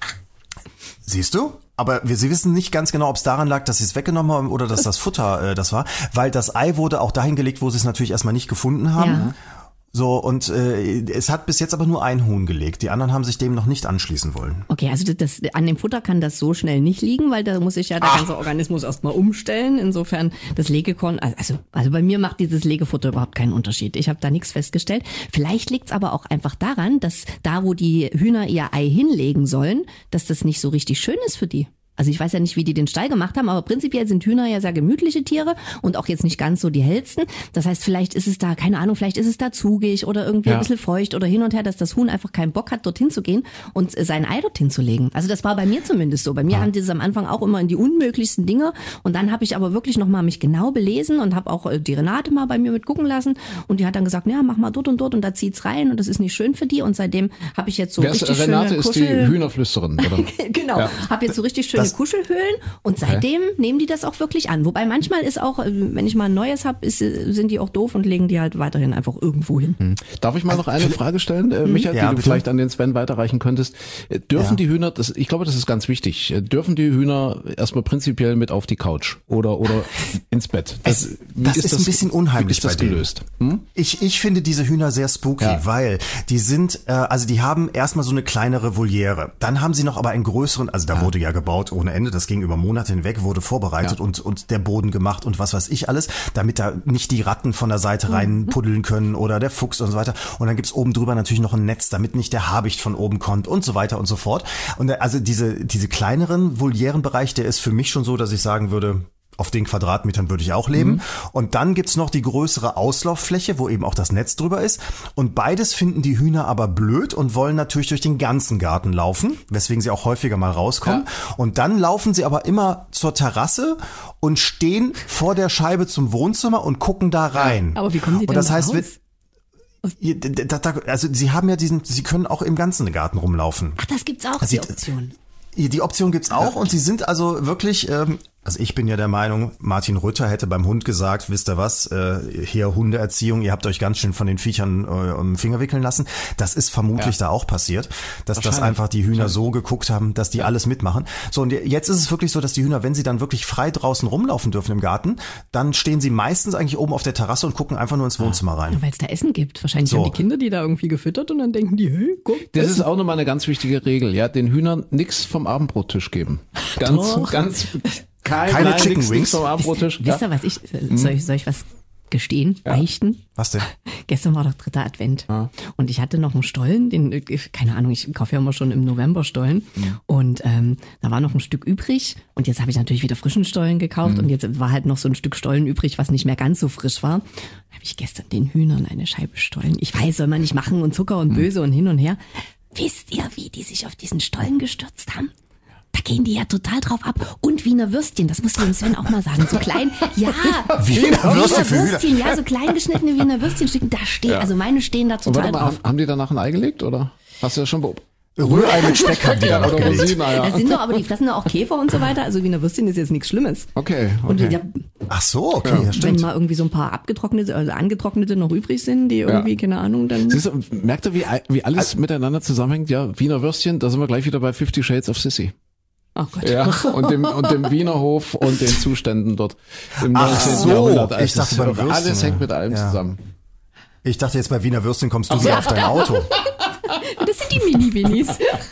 Siehst du? Aber wir, sie wissen nicht ganz genau, ob es daran lag, dass sie es weggenommen haben oder dass das Futter äh, das war. Weil das Ei wurde auch dahin gelegt, wo sie es natürlich erstmal nicht gefunden haben. Ja. So, und äh, es hat bis jetzt aber nur ein Huhn gelegt. Die anderen haben sich dem noch nicht anschließen wollen. Okay, also das, an dem Futter kann das so schnell nicht liegen, weil da muss sich ja der Ach. ganze Organismus erstmal umstellen. Insofern das Legekorn, also, also bei mir macht dieses Legefutter überhaupt keinen Unterschied. Ich habe da nichts festgestellt. Vielleicht liegt es aber auch einfach daran, dass da, wo die Hühner ihr Ei hinlegen sollen, dass das nicht so richtig schön ist für die. Also ich weiß ja nicht, wie die den Stall gemacht haben, aber prinzipiell sind Hühner ja sehr gemütliche Tiere und auch jetzt nicht ganz so die hellsten. Das heißt, vielleicht ist es da, keine Ahnung, vielleicht ist es da zugig oder irgendwie ja. ein bisschen feucht oder hin und her, dass das Huhn einfach keinen Bock hat, dorthin zu gehen und sein Ei dorthin zu legen. Also das war bei mir zumindest so. Bei mir ja. haben die es am Anfang auch immer in die unmöglichsten Dinge und dann habe ich aber wirklich nochmal mich genau belesen und habe auch die Renate mal bei mir mit gucken lassen und die hat dann gesagt, ja, mach mal dort und dort und da zieht's rein und das ist nicht schön für die und seitdem habe ich jetzt so Wer richtig ist, Renate schöne ist Kuschel... die Hühnerflüsterin, oder? Genau, ja. habe jetzt so richtig schöne das Kuschelhöhlen und seitdem okay. nehmen die das auch wirklich an. Wobei manchmal ist auch, wenn ich mal ein neues habe, sind die auch doof und legen die halt weiterhin einfach irgendwo hin. Hm. Darf ich mal noch eine Frage stellen, äh, Michael, ja, die du bitte. vielleicht an den Sven weiterreichen könntest? Äh, dürfen ja. die Hühner, das, ich glaube, das ist ganz wichtig, äh, dürfen die Hühner erstmal prinzipiell mit auf die Couch oder oder ins Bett? Das, es, das ist, ist das, ein bisschen unheimlich wie ist das bei denen. gelöst? Hm? Ich, ich finde diese Hühner sehr spooky, ja. weil die sind, äh, also die haben erstmal so eine kleinere Voliere. Dann haben sie noch aber einen größeren, also da ja. wurde ja gebaut ohne Ende, das ging über Monate hinweg, wurde vorbereitet ja. und und der Boden gemacht und was weiß ich alles, damit da nicht die Ratten von der Seite rein puddeln können oder der Fuchs und so weiter. Und dann gibt's oben drüber natürlich noch ein Netz, damit nicht der Habicht von oben kommt und so weiter und so fort. Und also diese diese kleineren Volieren-Bereich, der ist für mich schon so, dass ich sagen würde, auf den Quadratmetern würde ich auch leben. Mhm. Und dann gibt's noch die größere Auslauffläche, wo eben auch das Netz drüber ist. Und beides finden die Hühner aber blöd und wollen natürlich durch den ganzen Garten laufen, weswegen sie auch häufiger mal rauskommen. Ja. Und dann laufen sie aber immer zur Terrasse und stehen vor der Scheibe zum Wohnzimmer und gucken da rein. Aber wie kommen die denn und das heißt, raus? Also sie haben ja diesen, sie können auch im ganzen Garten rumlaufen. Ach, das gibt's auch, also die Option. Die Option gibt's auch und sie sind also wirklich, ähm, also ich bin ja der Meinung, Martin Rütter hätte beim Hund gesagt, wisst ihr was, äh, hier Hundeerziehung, ihr habt euch ganz schön von den Viechern äh, um den Finger wickeln lassen. Das ist vermutlich ja. da auch passiert, dass das einfach die Hühner so geguckt haben, dass die ja. alles mitmachen. So, und jetzt ist es wirklich so, dass die Hühner, wenn sie dann wirklich frei draußen rumlaufen dürfen im Garten, dann stehen sie meistens eigentlich oben auf der Terrasse und gucken einfach nur ins Wohnzimmer rein. Ja, weil es da Essen gibt. Wahrscheinlich so. haben die Kinder die da irgendwie gefüttert und dann denken die, hey, guck. Das Essen. Ist auch nochmal eine ganz wichtige Regel, ja, den Hühnern nichts vom Abendbrottisch geben. Ganz, Doch. ganz... Kein, Keine nein, Chicken nix, Wings. nix vom Abendbrottisch. Wisst ihr, was ich, soll ich, soll ich was gestehen, ja. beichten? Was denn? Gestern war doch dritter Advent. Ja. Und ich hatte noch einen Stollen, den, keine Ahnung, ich kaufe ja immer schon im November Stollen. Ja. Und ähm, da war noch ein Stück übrig. Und jetzt habe ich natürlich wieder frischen Stollen gekauft. Mhm. Und jetzt war halt noch so ein Stück Stollen übrig, was nicht mehr ganz so frisch war. Da habe ich gestern den Hühnern eine Scheibe Stollen. Ich weiß, soll man nicht machen und Zucker und mhm. böse und hin und her. Wisst ihr, wie die sich auf diesen Stollen gestürzt haben? Da gehen die ja total drauf ab. Und Wiener Würstchen, das musst du dem Sven auch mal sagen. So klein, ja. Wiener Würstchen für Hühner. Würstchen, ja, so klein geschnittene Wiener Würstchenstücken. Da stehen, Ja. also meine stehen da total Warte mal, drauf. haben die danach ein Ei gelegt oder? Hast du das schon beobachtet? Rührei mit Speck haben die da noch Oder gelegt. Rosinen-Eier? Das sind doch, aber die fressen doch auch Käfer und so weiter. Also Wiener Würstchen ist jetzt nichts Schlimmes. Okay, Und okay. ja, Ach so, okay, ja, wenn stimmt. mal irgendwie so ein paar abgetrocknete, also angetrocknete noch übrig sind, die irgendwie, keine Ahnung, dann. Siehst du, merkt ihr, wie, wie alles miteinander zusammenhängt? Ja, Wiener Würstchen, da sind wir gleich wieder bei Fifty Shades of Sissy. Oh Gott. Ja, und dem, und dem Wiener Hof und den Zuständen dort im Ach neunzehnten so, Jahrhundert. Also ich dachte das- beim Würstchen, alles hängt mit allem ja. zusammen. Ich dachte jetzt bei Wiener Würstchen kommst du wieder auf dein Auto. Das sind die Mini-Winnies.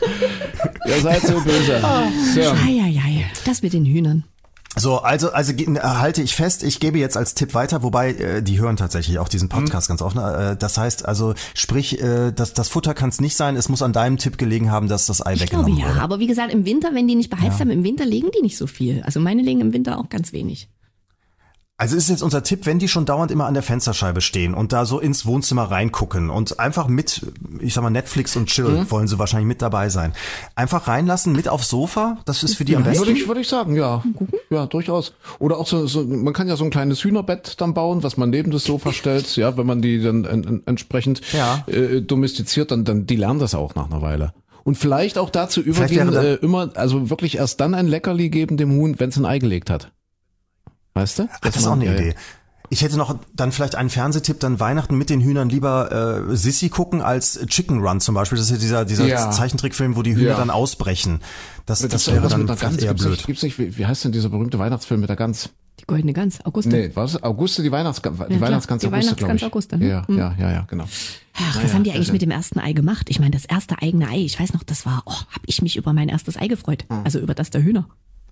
Ihr seid so böse. So. Eieiei, das mit den Hühnern. So, also, also ge- halte ich fest, ich gebe jetzt als Tipp weiter, wobei äh, die hören tatsächlich auch diesen Podcast ganz offen. Äh, das heißt also, sprich, äh, das, das Futter kann es nicht sein, es muss an deinem Tipp gelegen haben, dass das Ei Ich glaube weggenommen ja, wurde. aber wie gesagt, im Winter, wenn die nicht beheizt haben, im Winter legen die nicht so viel. Also meine legen im Winter auch ganz wenig. Also ist jetzt unser Tipp, wenn die schon dauernd immer an der Fensterscheibe stehen und da so ins Wohnzimmer reingucken und einfach mit, ich sag mal Netflix und Chill, Mhm. wollen sie wahrscheinlich mit dabei sein. Einfach reinlassen, mit aufs Sofa, das ist für die am besten. Würde ich, würde ich sagen, ja. Ja, durchaus. Oder auch so, so, man kann ja so ein kleines Hühnerbett dann bauen, was man neben das Sofa stellt, ja, wenn man die dann en, en, entsprechend Ja. äh, domestiziert, dann, dann, die lernen das auch nach einer Weile. Und vielleicht auch dazu Vielleicht übergehen, wäre äh, immer, also wirklich erst dann ein Leckerli geben dem Huhn, wenn es ein Ei gelegt hat. Weißt du? Ach, das ist auch man- eine ja, ja. Idee. Ich hätte noch dann vielleicht einen Fernsehtipp, dann Weihnachten mit den Hühnern lieber äh, Sissy gucken als Chicken Run zum Beispiel. Das ist ja dieser, dieser Ja. Zeichentrickfilm, wo die Hühner Ja. dann ausbrechen. Das, das, Das wäre was dann mit einer Gans. vielleicht eher Gibt's blöd. nicht, gibt's nicht, wie, wie heißt denn dieser berühmte Weihnachtsfilm mit der Gans? Die goldene Gans, Auguste. Nee, was? Auguste, die Weihnachtsgans, die klar, Weihnachtsgans die Auguste, glaube Weihnachtsgans ich. Auguste, ne? Ja, ja, ja, ja, genau. Ach, was haben die eigentlich mit dem ersten Ei gemacht? Ich meine, das erste eigene Ei, ich weiß noch, das war, oh, hab ich mich über mein erstes Ei gefreut. Also über das der Hühner.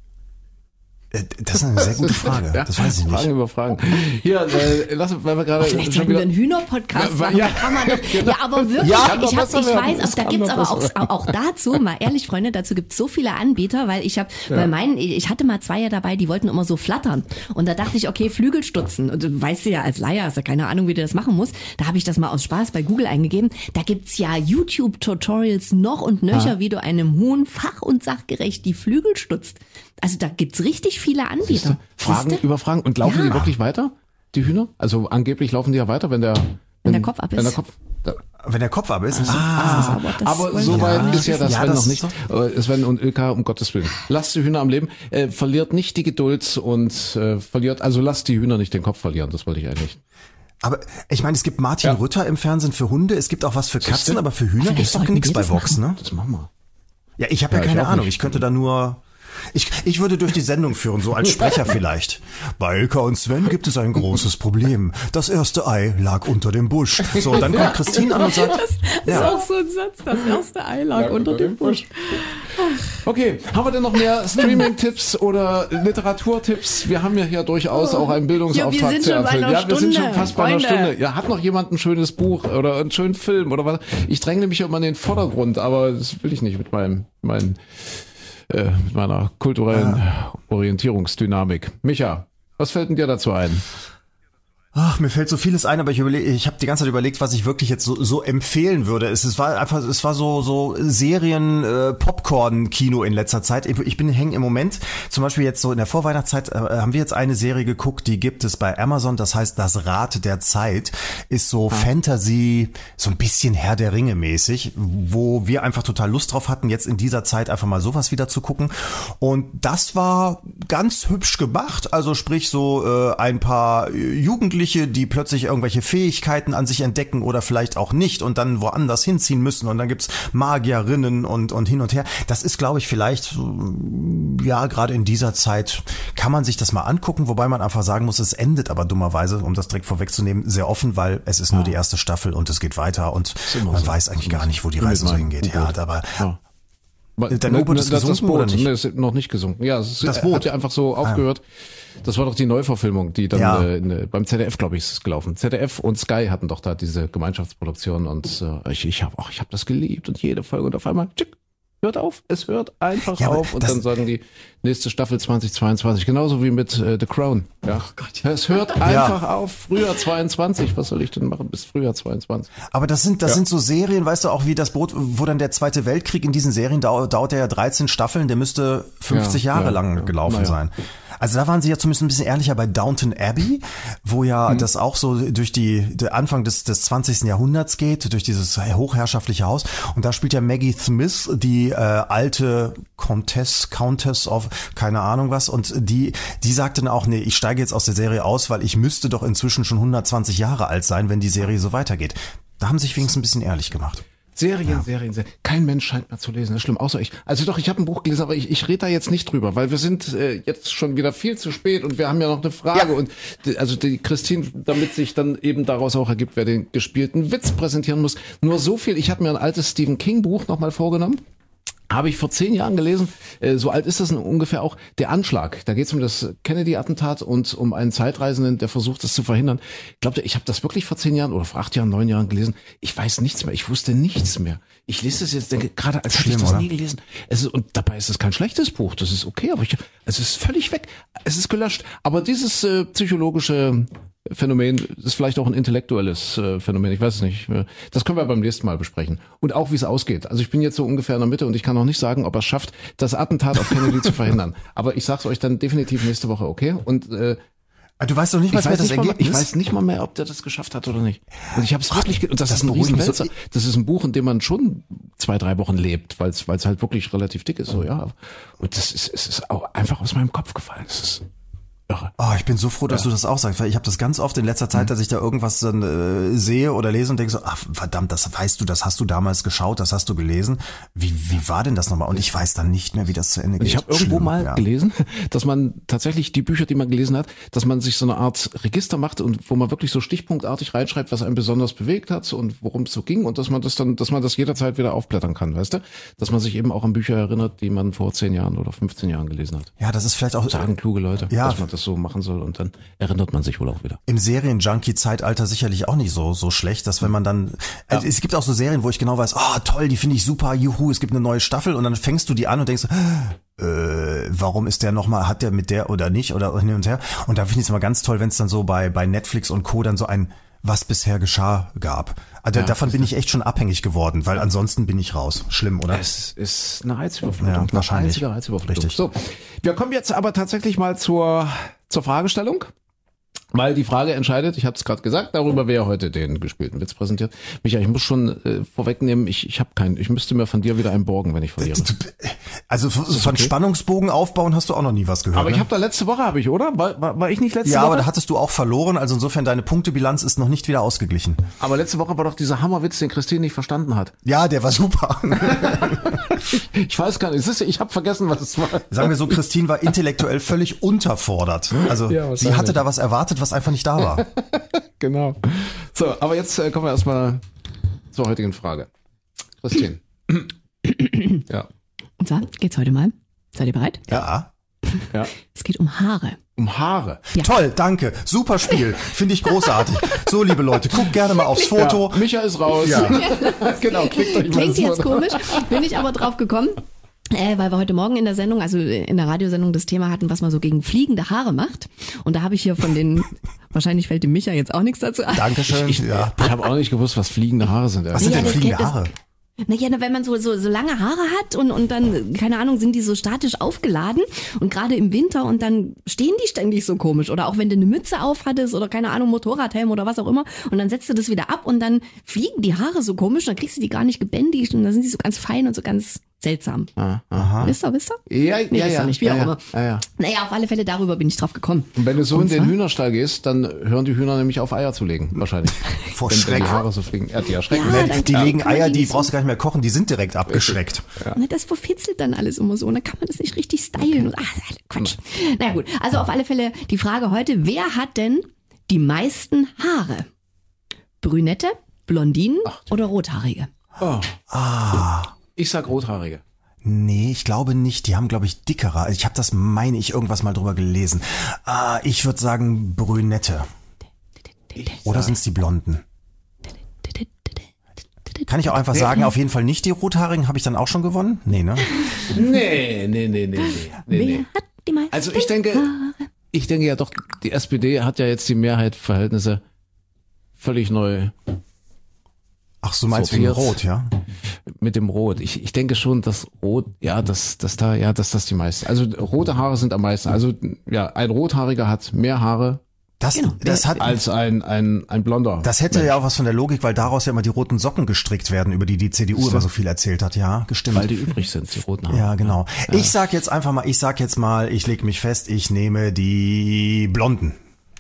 Äh, Das ist eine sehr gute Frage. Ja, Das weiß ich nicht. Fragen über Fragen. Hier, äh, lass, weil wir gerade Vielleicht schon sollten wir wieder... einen Hühner-Podcast Ja, machen, ja, da kann man doch, genau. ja, aber wirklich, Ja, kann doch ich, hab, besser ich werden. weiß, Das auch, da kann gibt's doch aber auch, besser werden. auch dazu, mal ehrlich, Freunde, dazu gibt's so viele Anbieter, weil ich habe, bei meinen, ich hatte mal zwei ja dabei, die wollten immer so flattern und da dachte ich, okay, Flügelstutzen und du weißt ja als Laie, hast ja keine Ahnung, wie du das machen musst, da habe ich das mal aus Spaß bei Google eingegeben, da gibt's ja YouTube-Tutorials noch und nöcher, wie du einem Huhn fach- und sachgerecht die Flügel stutzt. Also da gibt's richtig viele Anbieter. Fragen Siehste? über Fragen. Und laufen Ja. die wirklich weiter, die Hühner? Also angeblich laufen die ja weiter, wenn der... Wenn der Kopf ab Wenn der ist. Kopf... Da, Wenn der Kopf ab ist. ah, aber das aber wollen so wir weit nicht ist ja das wissen. Sven Ja, noch das nicht. ist Äh, Sven und Ilka, um Gottes Willen. Lasst die Hühner am Leben. Äh, verliert nicht die Geduld und äh, verliert... Also lasst die Hühner nicht den Kopf verlieren, das wollte ich eigentlich. Aber ich meine, es gibt Martin Ja. Rütter im Fernsehen für Hunde, es gibt auch was für Katzen, Siehste? aber für Hühner Vielleicht gibt's doch sollten nichts wir bei das Vox, ne? Das machen wir. Ja, ich habe ja, Ja, ich keine auch Ahnung. nicht. Ich könnte da nur... Ich, ich würde durch die Sendung führen, so als Sprecher vielleicht. Bei Ilka und Sven gibt es ein großes Problem. Das erste Ei lag unter dem Busch. So, und dann kommt Christine an und sagt... Das ist auch so ein Satz, das erste Ei lag unter dem Busch. Okay, haben wir denn noch mehr Streaming-Tipps oder Literaturtipps? Wir haben ja hier durchaus auch einen Bildungsauftrag Ja, wir sind zu schon bei erfüllen. einer Ja, wir sind schon Stunde, fast bei einer Freunde. Stunde. Ja, hat noch jemand ein schönes Buch oder einen schönen Film oder was? Ich dränge mich immer in den Vordergrund, aber das will ich nicht mit meinem, meinem äh, mit meiner kulturellen Orientierungsdynamik. Micha, was fällt denn dir dazu ein? Ach, mir fällt so vieles ein, aber ich überlege, ich habe die ganze Zeit überlegt, was ich wirklich jetzt so, so empfehlen würde. Es, es war einfach, es war so so Serien, äh, Popcorn-Kino in letzter Zeit. Ich, ich bin hängen im Moment. Zum Beispiel jetzt so in der Vorweihnachtszeit äh, haben wir jetzt eine Serie geguckt, die gibt es bei Amazon. Das heißt, das Rad der Zeit ist so Fantasy, so ein bisschen Herr der Ringe mäßig, wo wir einfach total Lust drauf hatten, jetzt in dieser Zeit einfach mal sowas wieder zu gucken. Und das war ganz hübsch gemacht. Also sprich so äh, ein paar Jugendliche, die plötzlich irgendwelche Fähigkeiten an sich entdecken oder vielleicht auch nicht und dann woanders hinziehen müssen und dann gibt's Magierinnen und und hin und her. Das ist, glaube ich, vielleicht, ja, gerade in dieser Zeit kann man sich das mal angucken, wobei man einfach sagen muss, es endet aber dummerweise, um das direkt vorwegzunehmen, sehr offen, weil es ist nur die erste Staffel und es geht weiter und immer man so. weiß eigentlich gar nicht, wo die Bin Reise mit so meinem hingeht. U-Boot. Ja, aber Ja. Dein U-Boot ist das, das gesunken Boot, oder nicht? Nee, ist noch nicht gesunken. Ja, es ist, Das Boot. hat ja einfach so aufgehört. Das war doch die Neuverfilmung, die dann Ja. äh, in, beim Z D F, glaube ich, ist es gelaufen. Z D F und Sky hatten doch da diese Gemeinschaftsproduktion und äh, ich, ich habe auch, ich habe das geliebt und jede Folge und auf einmal tschick, hört auf, es hört einfach Ja, aber auf und das- dann sagen die, Nächste Staffel zweitausendzweiundzwanzig, genauso wie mit äh, The Crown. Ja. Oh Gott. Es hört einfach ja. auf. Frühjahr zweiundzwanzig. Was soll ich denn machen bis Frühjahr zweiundzwanzig? Aber das sind das ja. sind so Serien, weißt du, auch wie das Brot, wo dann der Zweite Weltkrieg in diesen Serien dauert, dauert der ja dreizehn Staffeln, der müsste fünfzig ja, Jahre ja, lang ja. gelaufen naja. sein. Also da waren sie ja zumindest ein bisschen ehrlicher bei Downton Abbey, wo ja mhm. das auch so durch die der Anfang des des zwanzigsten Jahrhunderts geht, durch dieses hochherrschaftliche Haus. Und da spielt ja Maggie Smith, die äh, alte Countess, Countess of keine Ahnung was. Und die die sagte dann auch, nee, ich steige jetzt aus der Serie aus, weil ich müsste doch inzwischen schon hundertzwanzig Jahre alt sein, wenn die Serie so weitergeht. Da haben sie sich wenigstens ein bisschen ehrlich gemacht. Serien, ja. Serien, Serien. Kein Mensch scheint mehr zu lesen. Das ist schlimm, außer ich. Also doch, ich habe ein Buch gelesen, aber ich, ich rede da jetzt nicht drüber, weil wir sind äh, jetzt schon wieder viel zu spät und wir haben ja noch eine Frage. Ja. Und die, also die Christine, damit sich dann eben daraus auch ergibt, wer den gespielten Witz präsentieren muss. Nur so viel, ich habe mir ein altes Stephen King Buch nochmal vorgenommen. Habe ich vor zehn Jahren gelesen, äh, so alt ist das ungefähr auch, der Anschlag. Da geht es um das Kennedy-Attentat und um einen Zeitreisenden, der versucht, das zu verhindern. Glaubt ihr, ich habe das wirklich vor zehn Jahren oder vor acht Jahren, neun Jahren gelesen? Ich weiß nichts mehr, ich wusste nichts mehr. Ich lese das jetzt, denke gerade, als hätte ich das oder? nie gelesen. Es ist, und dabei ist es kein schlechtes Buch, das ist okay, aber ich, es ist völlig weg, es ist gelöscht. Aber dieses äh, psychologische Phänomen ist vielleicht auch ein intellektuelles äh, Phänomen, ich weiß es nicht. Das können wir beim nächsten Mal besprechen. Und auch, wie es ausgeht. Also ich bin jetzt so ungefähr in der Mitte und ich kann noch nicht sagen, ob er es schafft, das Attentat auf Kennedy zu verhindern. Aber ich sag's euch dann definitiv nächste Woche, okay? Und äh, du weißt doch nicht, was ich weiß das nicht mal, Ergebnis ich weiß nicht mal mehr, ob der das geschafft hat oder nicht. Und ich habe es wirklich, und das, das ist ein Riesenwälzer. Das ist ein Buch, in dem man schon zwei, drei Wochen lebt, weil es halt wirklich relativ dick ist, so ja. Und das ist, es ist auch einfach aus meinem Kopf gefallen. Es ist irre. Oh, ich bin so froh, dass ja. du das auch sagst, weil ich habe das ganz oft in letzter Zeit, dass ich da irgendwas dann äh, sehe oder lese und denke so, ach verdammt, das weißt du, das hast du damals geschaut, das hast du gelesen. Wie wie war denn das nochmal? Und ich weiß dann nicht mehr, wie das zu Ende geht. Ich habe irgendwo Schlimm, mal ja. gelesen, dass man tatsächlich die Bücher, die man gelesen hat, dass man sich so eine Art Register macht und wo man wirklich so stichpunktartig reinschreibt, was einen besonders bewegt hat und worum es so ging und dass man das dann, dass man das jederzeit wieder aufblättern kann, weißt du? Dass man sich eben auch an Bücher erinnert, die man vor zehn Jahren oder fünfzehn Jahren gelesen hat. Ja, das ist vielleicht auch sagen kluge Leute, ja. dass man das so machen soll und dann erinnert man sich wohl auch wieder. Im Serien-Junkie-Zeitalter sicherlich auch nicht so so schlecht, dass wenn man dann, ja. also es gibt auch so Serien, wo ich genau weiß, oh toll, die finde ich super, juhu, es gibt eine neue Staffel und dann fängst du die an und denkst, äh, warum ist der nochmal, hat der mit der oder nicht oder hin und her. Und da finde ich es immer ganz toll, wenn es dann so bei bei Netflix und Co. dann so ein was bisher geschah gab. Also ja, davon bin ich echt schon abhängig geworden, weil ansonsten bin ich raus. Schlimm, oder? Es ist eine Reizüberflutung. Ja, wahrscheinlich. Eine Reizüberflutung. Richtig. So, wir kommen jetzt aber tatsächlich mal zur zur Fragestellung. Weil die Frage entscheidet, ich habe es gerade gesagt, darüber, wer heute den gespielten Witz präsentiert. Micha, ich muss schon äh, vorwegnehmen, ich ich habe keinen. Ich müsste mir von dir wieder einen borgen, wenn ich verliere. Also von okay? Spannungsbogen aufbauen hast du auch noch nie was gehört. Aber ne? ich habe da letzte Woche, habe ich, oder? War, war, war ich nicht letzte ja, Woche? Ja, aber da hattest du auch verloren, also insofern deine Punktebilanz ist noch nicht wieder ausgeglichen. Aber letzte Woche war doch dieser Hammerwitz, den Christine nicht verstanden hat. Ja, der war super. ich, ich weiß gar nicht, ich habe vergessen, was es war. Sagen wir so, Christine war intellektuell völlig unterfordert. Also ja, sie hatte da was erwartet, was einfach nicht da war. Genau. So, aber jetzt äh, kommen wir erstmal zur heutigen Frage. Christine. Ja. Und zwar geht's heute mal. Seid ihr bereit? Ja. Ja. Es geht um Haare. Um Haare. Ja. Toll, danke. Super Spiel. Finde ich großartig. So, liebe Leute, guckt gerne mal aufs Foto. Ja, Micha ist raus. Ja. Genau, klickt euch mal Klingt jetzt Foto. komisch, bin ich aber drauf gekommen. Äh, weil wir heute Morgen in der Sendung, also in der Radiosendung das Thema hatten, was man so gegen fliegende Haare macht. Und da habe ich hier von den, wahrscheinlich fällt dem Micha jetzt auch nichts dazu ein. Dankeschön. Ich, ja. ich habe auch nicht gewusst, was fliegende Haare sind. Was sind Ja, denn das fliegende kennt das- Haare? Naja, wenn man so, so, so lange Haare hat und, und dann, keine Ahnung, sind die so statisch aufgeladen und gerade im Winter und dann stehen die ständig so komisch. Oder auch wenn du eine Mütze auf hattest oder keine Ahnung, Motorradhelm oder was auch immer und dann setzt du das wieder ab und dann fliegen die Haare so komisch, dann kriegst du die gar nicht gebändigt und dann sind die so ganz fein und so ganz seltsam. Ah, aha. Wisst ihr, wisst ihr? Ja, Nee, ja, wisst ihr ja. nicht, wie ja, auch ja. immer. Ja, ja. Naja, auf alle Fälle darüber bin ich drauf gekommen. Und wenn du so Und in den zwar- Hühnerstall gehst, dann hören die Hühner nämlich auf Eier zu legen, wahrscheinlich. Vor wenn, wenn Schreck. die Haare so fliegen. Ja, die erschrecken. Ja, Nee, dann die kann- legen kann man Eier, die die nicht so- brauchst du gar nicht mehr kochen, die sind direkt abgeschreckt. Ne, das verfitzelt dann alles immer so und dann kann man das nicht richtig stylen. Und, ach, Quatsch. Na gut, also auf alle Fälle die Frage heute, wer hat denn die meisten Haare? Brünette, Blondinen oder Rothaarige? Oh. Ah. Ich sag Rothaarige. Nee, ich glaube nicht. Die haben, glaube ich, dickere. Ich habe das, meine ich, irgendwas mal drüber gelesen. Ah, ich würde sagen Brünette. Oder sind es die Blonden? Kann ich auch einfach sagen, auf jeden Fall nicht die Rothaarigen. Habe ich dann auch schon gewonnen? Nee, ne? Nee, nee, nee, nee, nee, nee, Wer nee. hat die meisten Also ich denke, Haare? ich denke ja doch, die S P D hat ja jetzt die Mehrheitsverhältnisse völlig neu Ach, so meinst du wegen Sortiert. Rot, ja? mit dem Rot. Ich, ich denke schon, dass Rot, ja, dass, dass da, ja, dass das die meisten. Also rote Haare sind am meisten. Also ja, ein Rothaariger hat mehr Haare Das, das hat, als ein, ein, ein Blonder. das hätte ja auch was von der Logik, weil daraus ja immer die roten Socken gestrickt werden, über die die C D U immer so viel erzählt hat. Ja, gestimmt. Weil die übrig sind, die roten Haare. Ja, genau. Ich sag jetzt einfach mal, ich sag jetzt mal, ich leg mich fest, ich nehme die Blonden.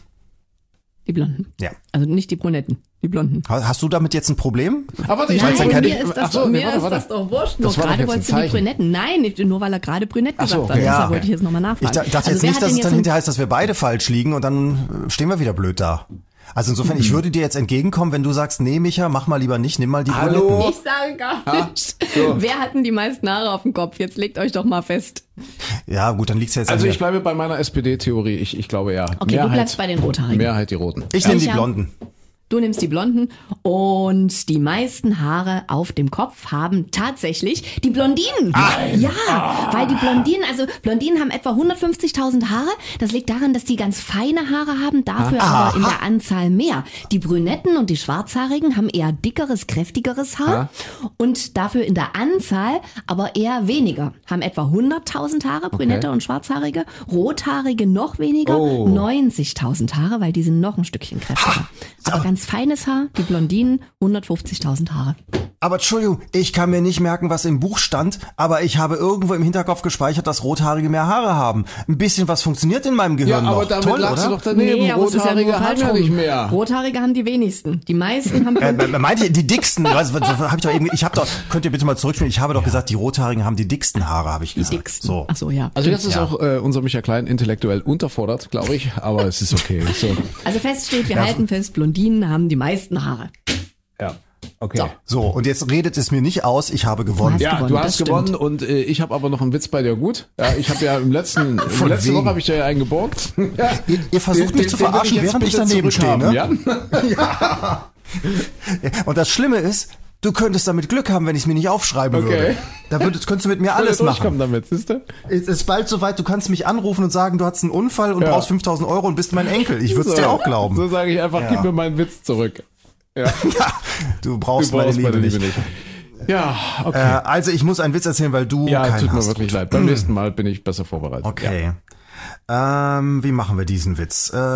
Die Blonden. Ja. Also nicht die Brunetten, die Blonden. Ha- Hast du damit jetzt ein Problem? Aber warte, ich Nein, weiß dann ja keine- mir ist das, Ach so, doch, nee, mir warte, ist warte. das doch wurscht. Das Nur war doch gerade jetzt ein wolltest du die Zeichen. Brunetten. Nein, nicht, nur weil er gerade brünett Ach so, gesagt hat. okay. Ja. Deshalb wollte ich jetzt nochmal Ich nachfragen. da, dachte Also jetzt wer nicht, hat dass denn es dann jetzt hinterher heißt, dass wir beide falsch liegen und dann äh, stehen wir wieder blöd da. Also insofern, ich würde dir jetzt entgegenkommen, wenn du sagst, nee, Micha, mach mal lieber nicht, nimm mal die Hallo? Brunetten. Ich sage gar Ah, nicht. so. Wer hat denn die meisten Haare auf dem Kopf? Jetzt legt euch doch mal fest. Ja, gut, dann liegt's jetzt Also an ich mir. bleibe bei meiner S P D-Theorie. Ich, ich glaube ja. Okay, du bleibst bei den Rothaarigen. Mehrheit die Roten. Ich nehme die Sicher? Blonden. Du nimmst die Blonden und die meisten Haare auf dem Kopf haben tatsächlich die Blondinen. Ja, weil die Blondinen, also Blondinen haben etwa hundertfünfzigtausend Haare. Das liegt daran, dass die ganz feine Haare haben, dafür aber in der Anzahl mehr. Die Brünetten und die Schwarzhaarigen haben eher dickeres, kräftigeres Haar und dafür in der Anzahl aber eher weniger. Haben etwa hunderttausend Haare, Brünette und Schwarzhaarige. Rothaarige noch weniger, Oh. neunzigtausend Haare, weil die sind noch ein Stückchen kräftiger. Aber ganz feines Haar, die Blondinen, hundertfünfzigtausend Haare. Aber Entschuldigung, ich kann mir nicht merken, was im Buch stand, aber ich habe irgendwo im Hinterkopf gespeichert, dass Rothaarige mehr Haare haben. Ein bisschen was funktioniert in meinem Ja, Gehirn aber noch. damit Toll, lagst du oder? doch daneben. aber es ist ja nur Rothaarige haben falsch ja rum. nicht mehr. Rothaarige haben die wenigsten. Die meisten haben Äh, Blondinen. meinte ich, die dicksten, was, was, was, hab ich doch eben, ich habe doch, könnt ihr bitte mal zurückspielen, ich habe doch gesagt, die Rothaarigen haben die dicksten Haare, habe ich Die gesagt. dicksten. So. Ach so, ja. Also jetzt ist Ja. auch äh, unser Michael Klein intellektuell unterfordert, glaube ich, aber es ist okay. So. Also fest steht, wir halten fest, Blondinen haben die meisten Haare. Ja, okay. So. So, und jetzt redet es mir nicht aus, ich habe gewonnen. hast Ja, gewonnen, du das hast stimmt. gewonnen und äh, ich habe aber noch einen Witz bei dir gut. Ja, ich habe ja im letzten, Von letzte wegen. Woche habe ich dir ja einen geborgt. Ja. Ihr, ihr versucht Den- mich zu den würde verarschen, jetzt während ich bitte daneben stehe, zurückhaben, ne? Ja? Und das Schlimme ist, du könntest damit Glück haben, wenn ich es mir nicht aufschreiben Okay. würde. Da würdest, könntest du mit mir alles machen. Durchkommen damit, siehst du? Es ist bald soweit, du kannst mich anrufen und sagen, du hattest einen Unfall und Ja. brauchst fünftausend Euro und bist mein Enkel. Ich würde es So. dir auch glauben. So sage ich einfach, Ja. gib mir meinen Witz zurück. Ja, Ja, du brauchst, du brauchst meine Liebe, nicht. Ja, Äh, okay. also ich muss einen Witz erzählen, weil du ja, keinen tut mir hast. wirklich leid. Beim nächsten Mal bin ich besser vorbereitet. Okay. Ähm, wie machen wir diesen Witz? Äh,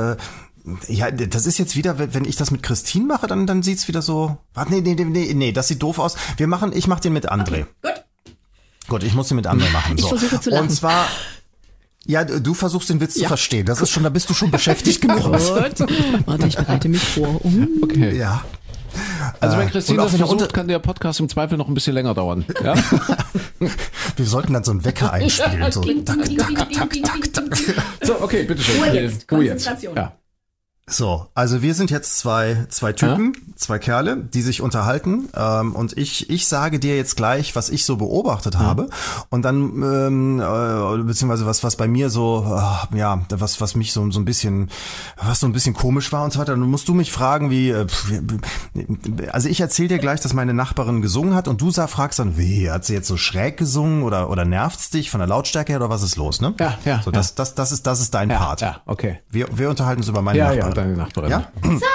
ja, das ist jetzt wieder, wenn ich das mit Christine mache, dann, dann sieht's wieder so. Warte, nee, nee, nee, nee, nee, das sieht doof aus. Wir machen, ich mach den mit André. Gut. Gut, ich muss den mit André machen. Ich So. versuche zu lachen. Und zwar, ja, du versuchst den Witz zu Ja. verstehen. Das ist schon, da bist du schon beschäftigt genug. Gut. Warte, ich bereite mich vor. Um. Okay. Ja. Also wenn Äh, Christine und das auch wieder versucht, unter- kann der Podcast im Zweifel noch ein bisschen länger dauern. Ja? Wir sollten dann so einen Wecker einspielen. So. Ding, Tak, ding, tak, ding, tak, ding, tak, ding, tak. ding, ding. So, okay, bitteschön. Ruhe jetzt. Ruhe jetzt. Konzentration. Ja. So, also wir sind jetzt zwei, zwei Typen, zwei Kerle, die sich unterhalten. Ähm, und ich, ich sage dir jetzt gleich, was ich so beobachtet habe. Und dann, ähm, äh, beziehungsweise was, was bei mir so, äh, ja, was, was mich so, so ein bisschen, was so ein bisschen komisch war und so weiter. Dann musst du mich fragen, wie, äh, pf, wie- also ich erzähle dir gleich, dass meine Nachbarin gesungen hat und du sag, fragst dann, wie, hat sie jetzt so schräg gesungen oder, oder nervt's dich von der Lautstärke her oder was ist los, ne? Ja, ja, So, ja. das, das, das ist, das ist dein Ja, Part. ja, okay. Wir, wir unterhalten uns über meine Ja, Nachbarin. ja, deine Nachbarin. Ja?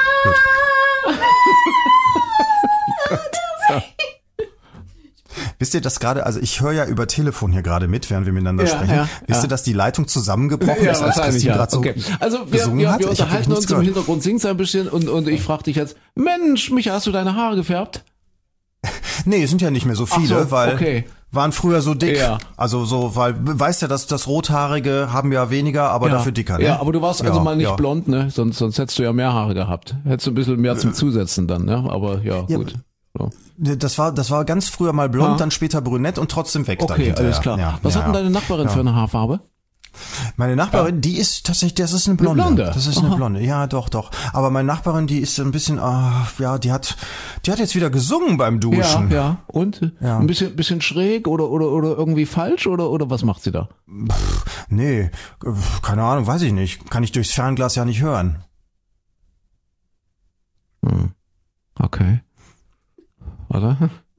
Wisst ihr das gerade, also ich höre ja über Telefon hier gerade mit, während wir miteinander Ja, sprechen. ja, Wisst ja. ihr, dass die Leitung zusammengebrochen ist, als Christine gerade so okay. Also wir, gesungen wir, hat? wir Ich hab unterhalten wirklich uns nichts im gehört. Hintergrund, singst ein bisschen und, und ich frage dich jetzt, Mensch, Micha, hast du deine Haare gefärbt? Nee, es sind ja nicht mehr so viele, so, weil okay. waren früher so dick. Ja. Also so, weil, weißt ja, dass das Rothaarige haben ja weniger, aber dafür dicker, ne? Ja, aber du warst also Ja, mal nicht ja. blond, ne? Sonst, sonst hättest du ja mehr Haare gehabt. Hättest du ein bisschen mehr zum Zusetzen dann, ne? Aber ja, Ja, gut. So. Das war, das war ganz früher mal blond, Ah. dann später brünett und trotzdem weg dann Okay, hinterher. alles klar. Ja, Was ja, hat denn ja. deine Nachbarin für eine Haarfarbe? Meine Nachbarin, die ist tatsächlich, das ist eine Blonde. Blonde? Das ist eine Aha. Blonde. Ja, doch, doch. Aber meine Nachbarin, die ist ein bisschen, ah, ja, die hat, die hat jetzt wieder gesungen beim Ja, Duschen. ja. Und? Ja. Ein bisschen, bisschen schräg oder, oder, oder irgendwie falsch oder, oder was macht sie da? Nee, äh, keine Ahnung, weiß ich nicht. Kann ich durchs Fernglas ja nicht hören. Okay. oder?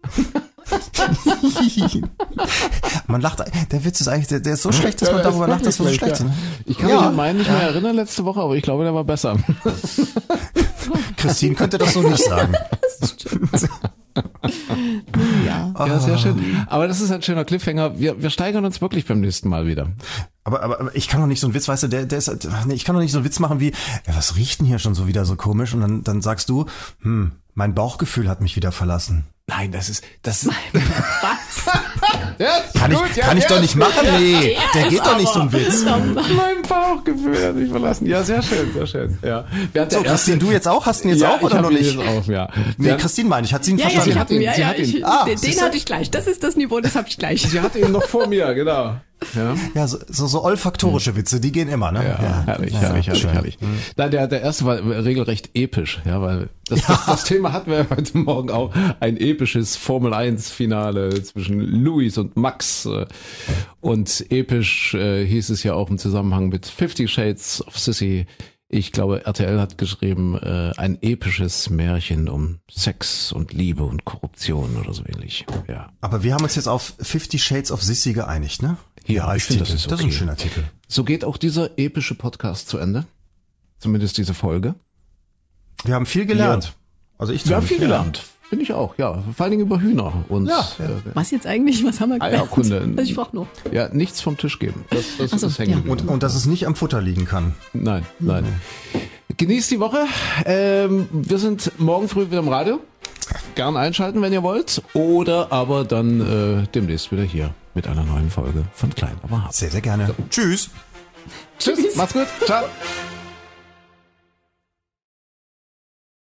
Man lacht, der Witz ist eigentlich, der, der ist so schlecht, dass man ja, darüber lacht, dass er so schlecht ist. Ja. Ich kann ja. mich an meinen nicht mehr erinnern letzte Woche, aber ich glaube, der war besser. Christine könnte das so nicht sagen. Das stimmt. Ja. Ja, sehr schön. Aber das ist ein schöner Cliffhanger. Wir, wir steigern uns wirklich beim nächsten Mal wieder. Aber, aber, aber ich kann doch nicht so einen Witz, weißt du, der, der ist, nee, ich kann doch nicht so einen Witz machen wie, ja, was riecht denn hier schon so wieder so komisch? Und dann, dann sagst du, hm, mein Bauchgefühl hat mich wieder verlassen. Nein, das ist, das Was? ja, kann gut, ich, ja, kann ich ja, doch nicht machen, nee, ja, der geht doch nicht so ein Witz. Mein Bauchgefühl hat mich verlassen. Ja, sehr schön, sehr schön, ja. So, Christine, du jetzt auch? Hast du ihn jetzt ja, auch oder noch nicht? Auf, ja. Nee, Wir Christine meine ich, hat sie ihn Ja, ja, verstanden? ich hab ihn, ja, Sie ja, hat ihn. ich, Ah, den, siehst den du? hatte ich gleich. Das ist das Niveau, das habe ich gleich. Sie hatte ihn noch vor mir, genau. Ja, Ja, so, so, so olfaktorische Witze, die gehen immer, ne? ja, ja herrlich, herrlich, herrlich, herrlich. Nein, der, der erste war regelrecht episch, ja, weil das, ja. das, das Thema hatten wir heute Morgen auch, ein episches Formel eins Finale zwischen Lewis und Max. Und episch äh, hieß es ja auch im Zusammenhang mit Fifty Shades of Sissy. Ich glaube, R T L hat geschrieben, äh, ein episches Märchen um Sex und Liebe und Korruption oder so ähnlich. Ja. Aber wir haben uns jetzt auf Fifty Shades of Sissy geeinigt, ne? Ja, ich finde, das ist okay. Das ist ein schöner Titel. So geht auch dieser epische Podcast zu Ende. Zumindest diese Folge. Wir haben viel gelernt. Ja. Also ich Wir haben viel gelernt. Finde ich auch, ja. Vor allen Dingen über Hühner. Und, ja. äh, Was jetzt eigentlich? Was haben wir gelernt? Eierkunde. Also ich frage nur. Ja, nichts vom Tisch geben. Das, das Ach so, ist hängen ja. geblieben. Und, und dass es nicht am Futter liegen kann. Nein, nein. Mhm. Genießt die Woche. Ähm, wir sind morgen früh wieder im Radio. Gern einschalten, wenn ihr wollt. Oder aber dann äh, demnächst wieder hier mit einer neuen Folge von Klein aber hart. Sehr, sehr gerne. So. Tschüss. Tschüss. Macht's gut. Ciao.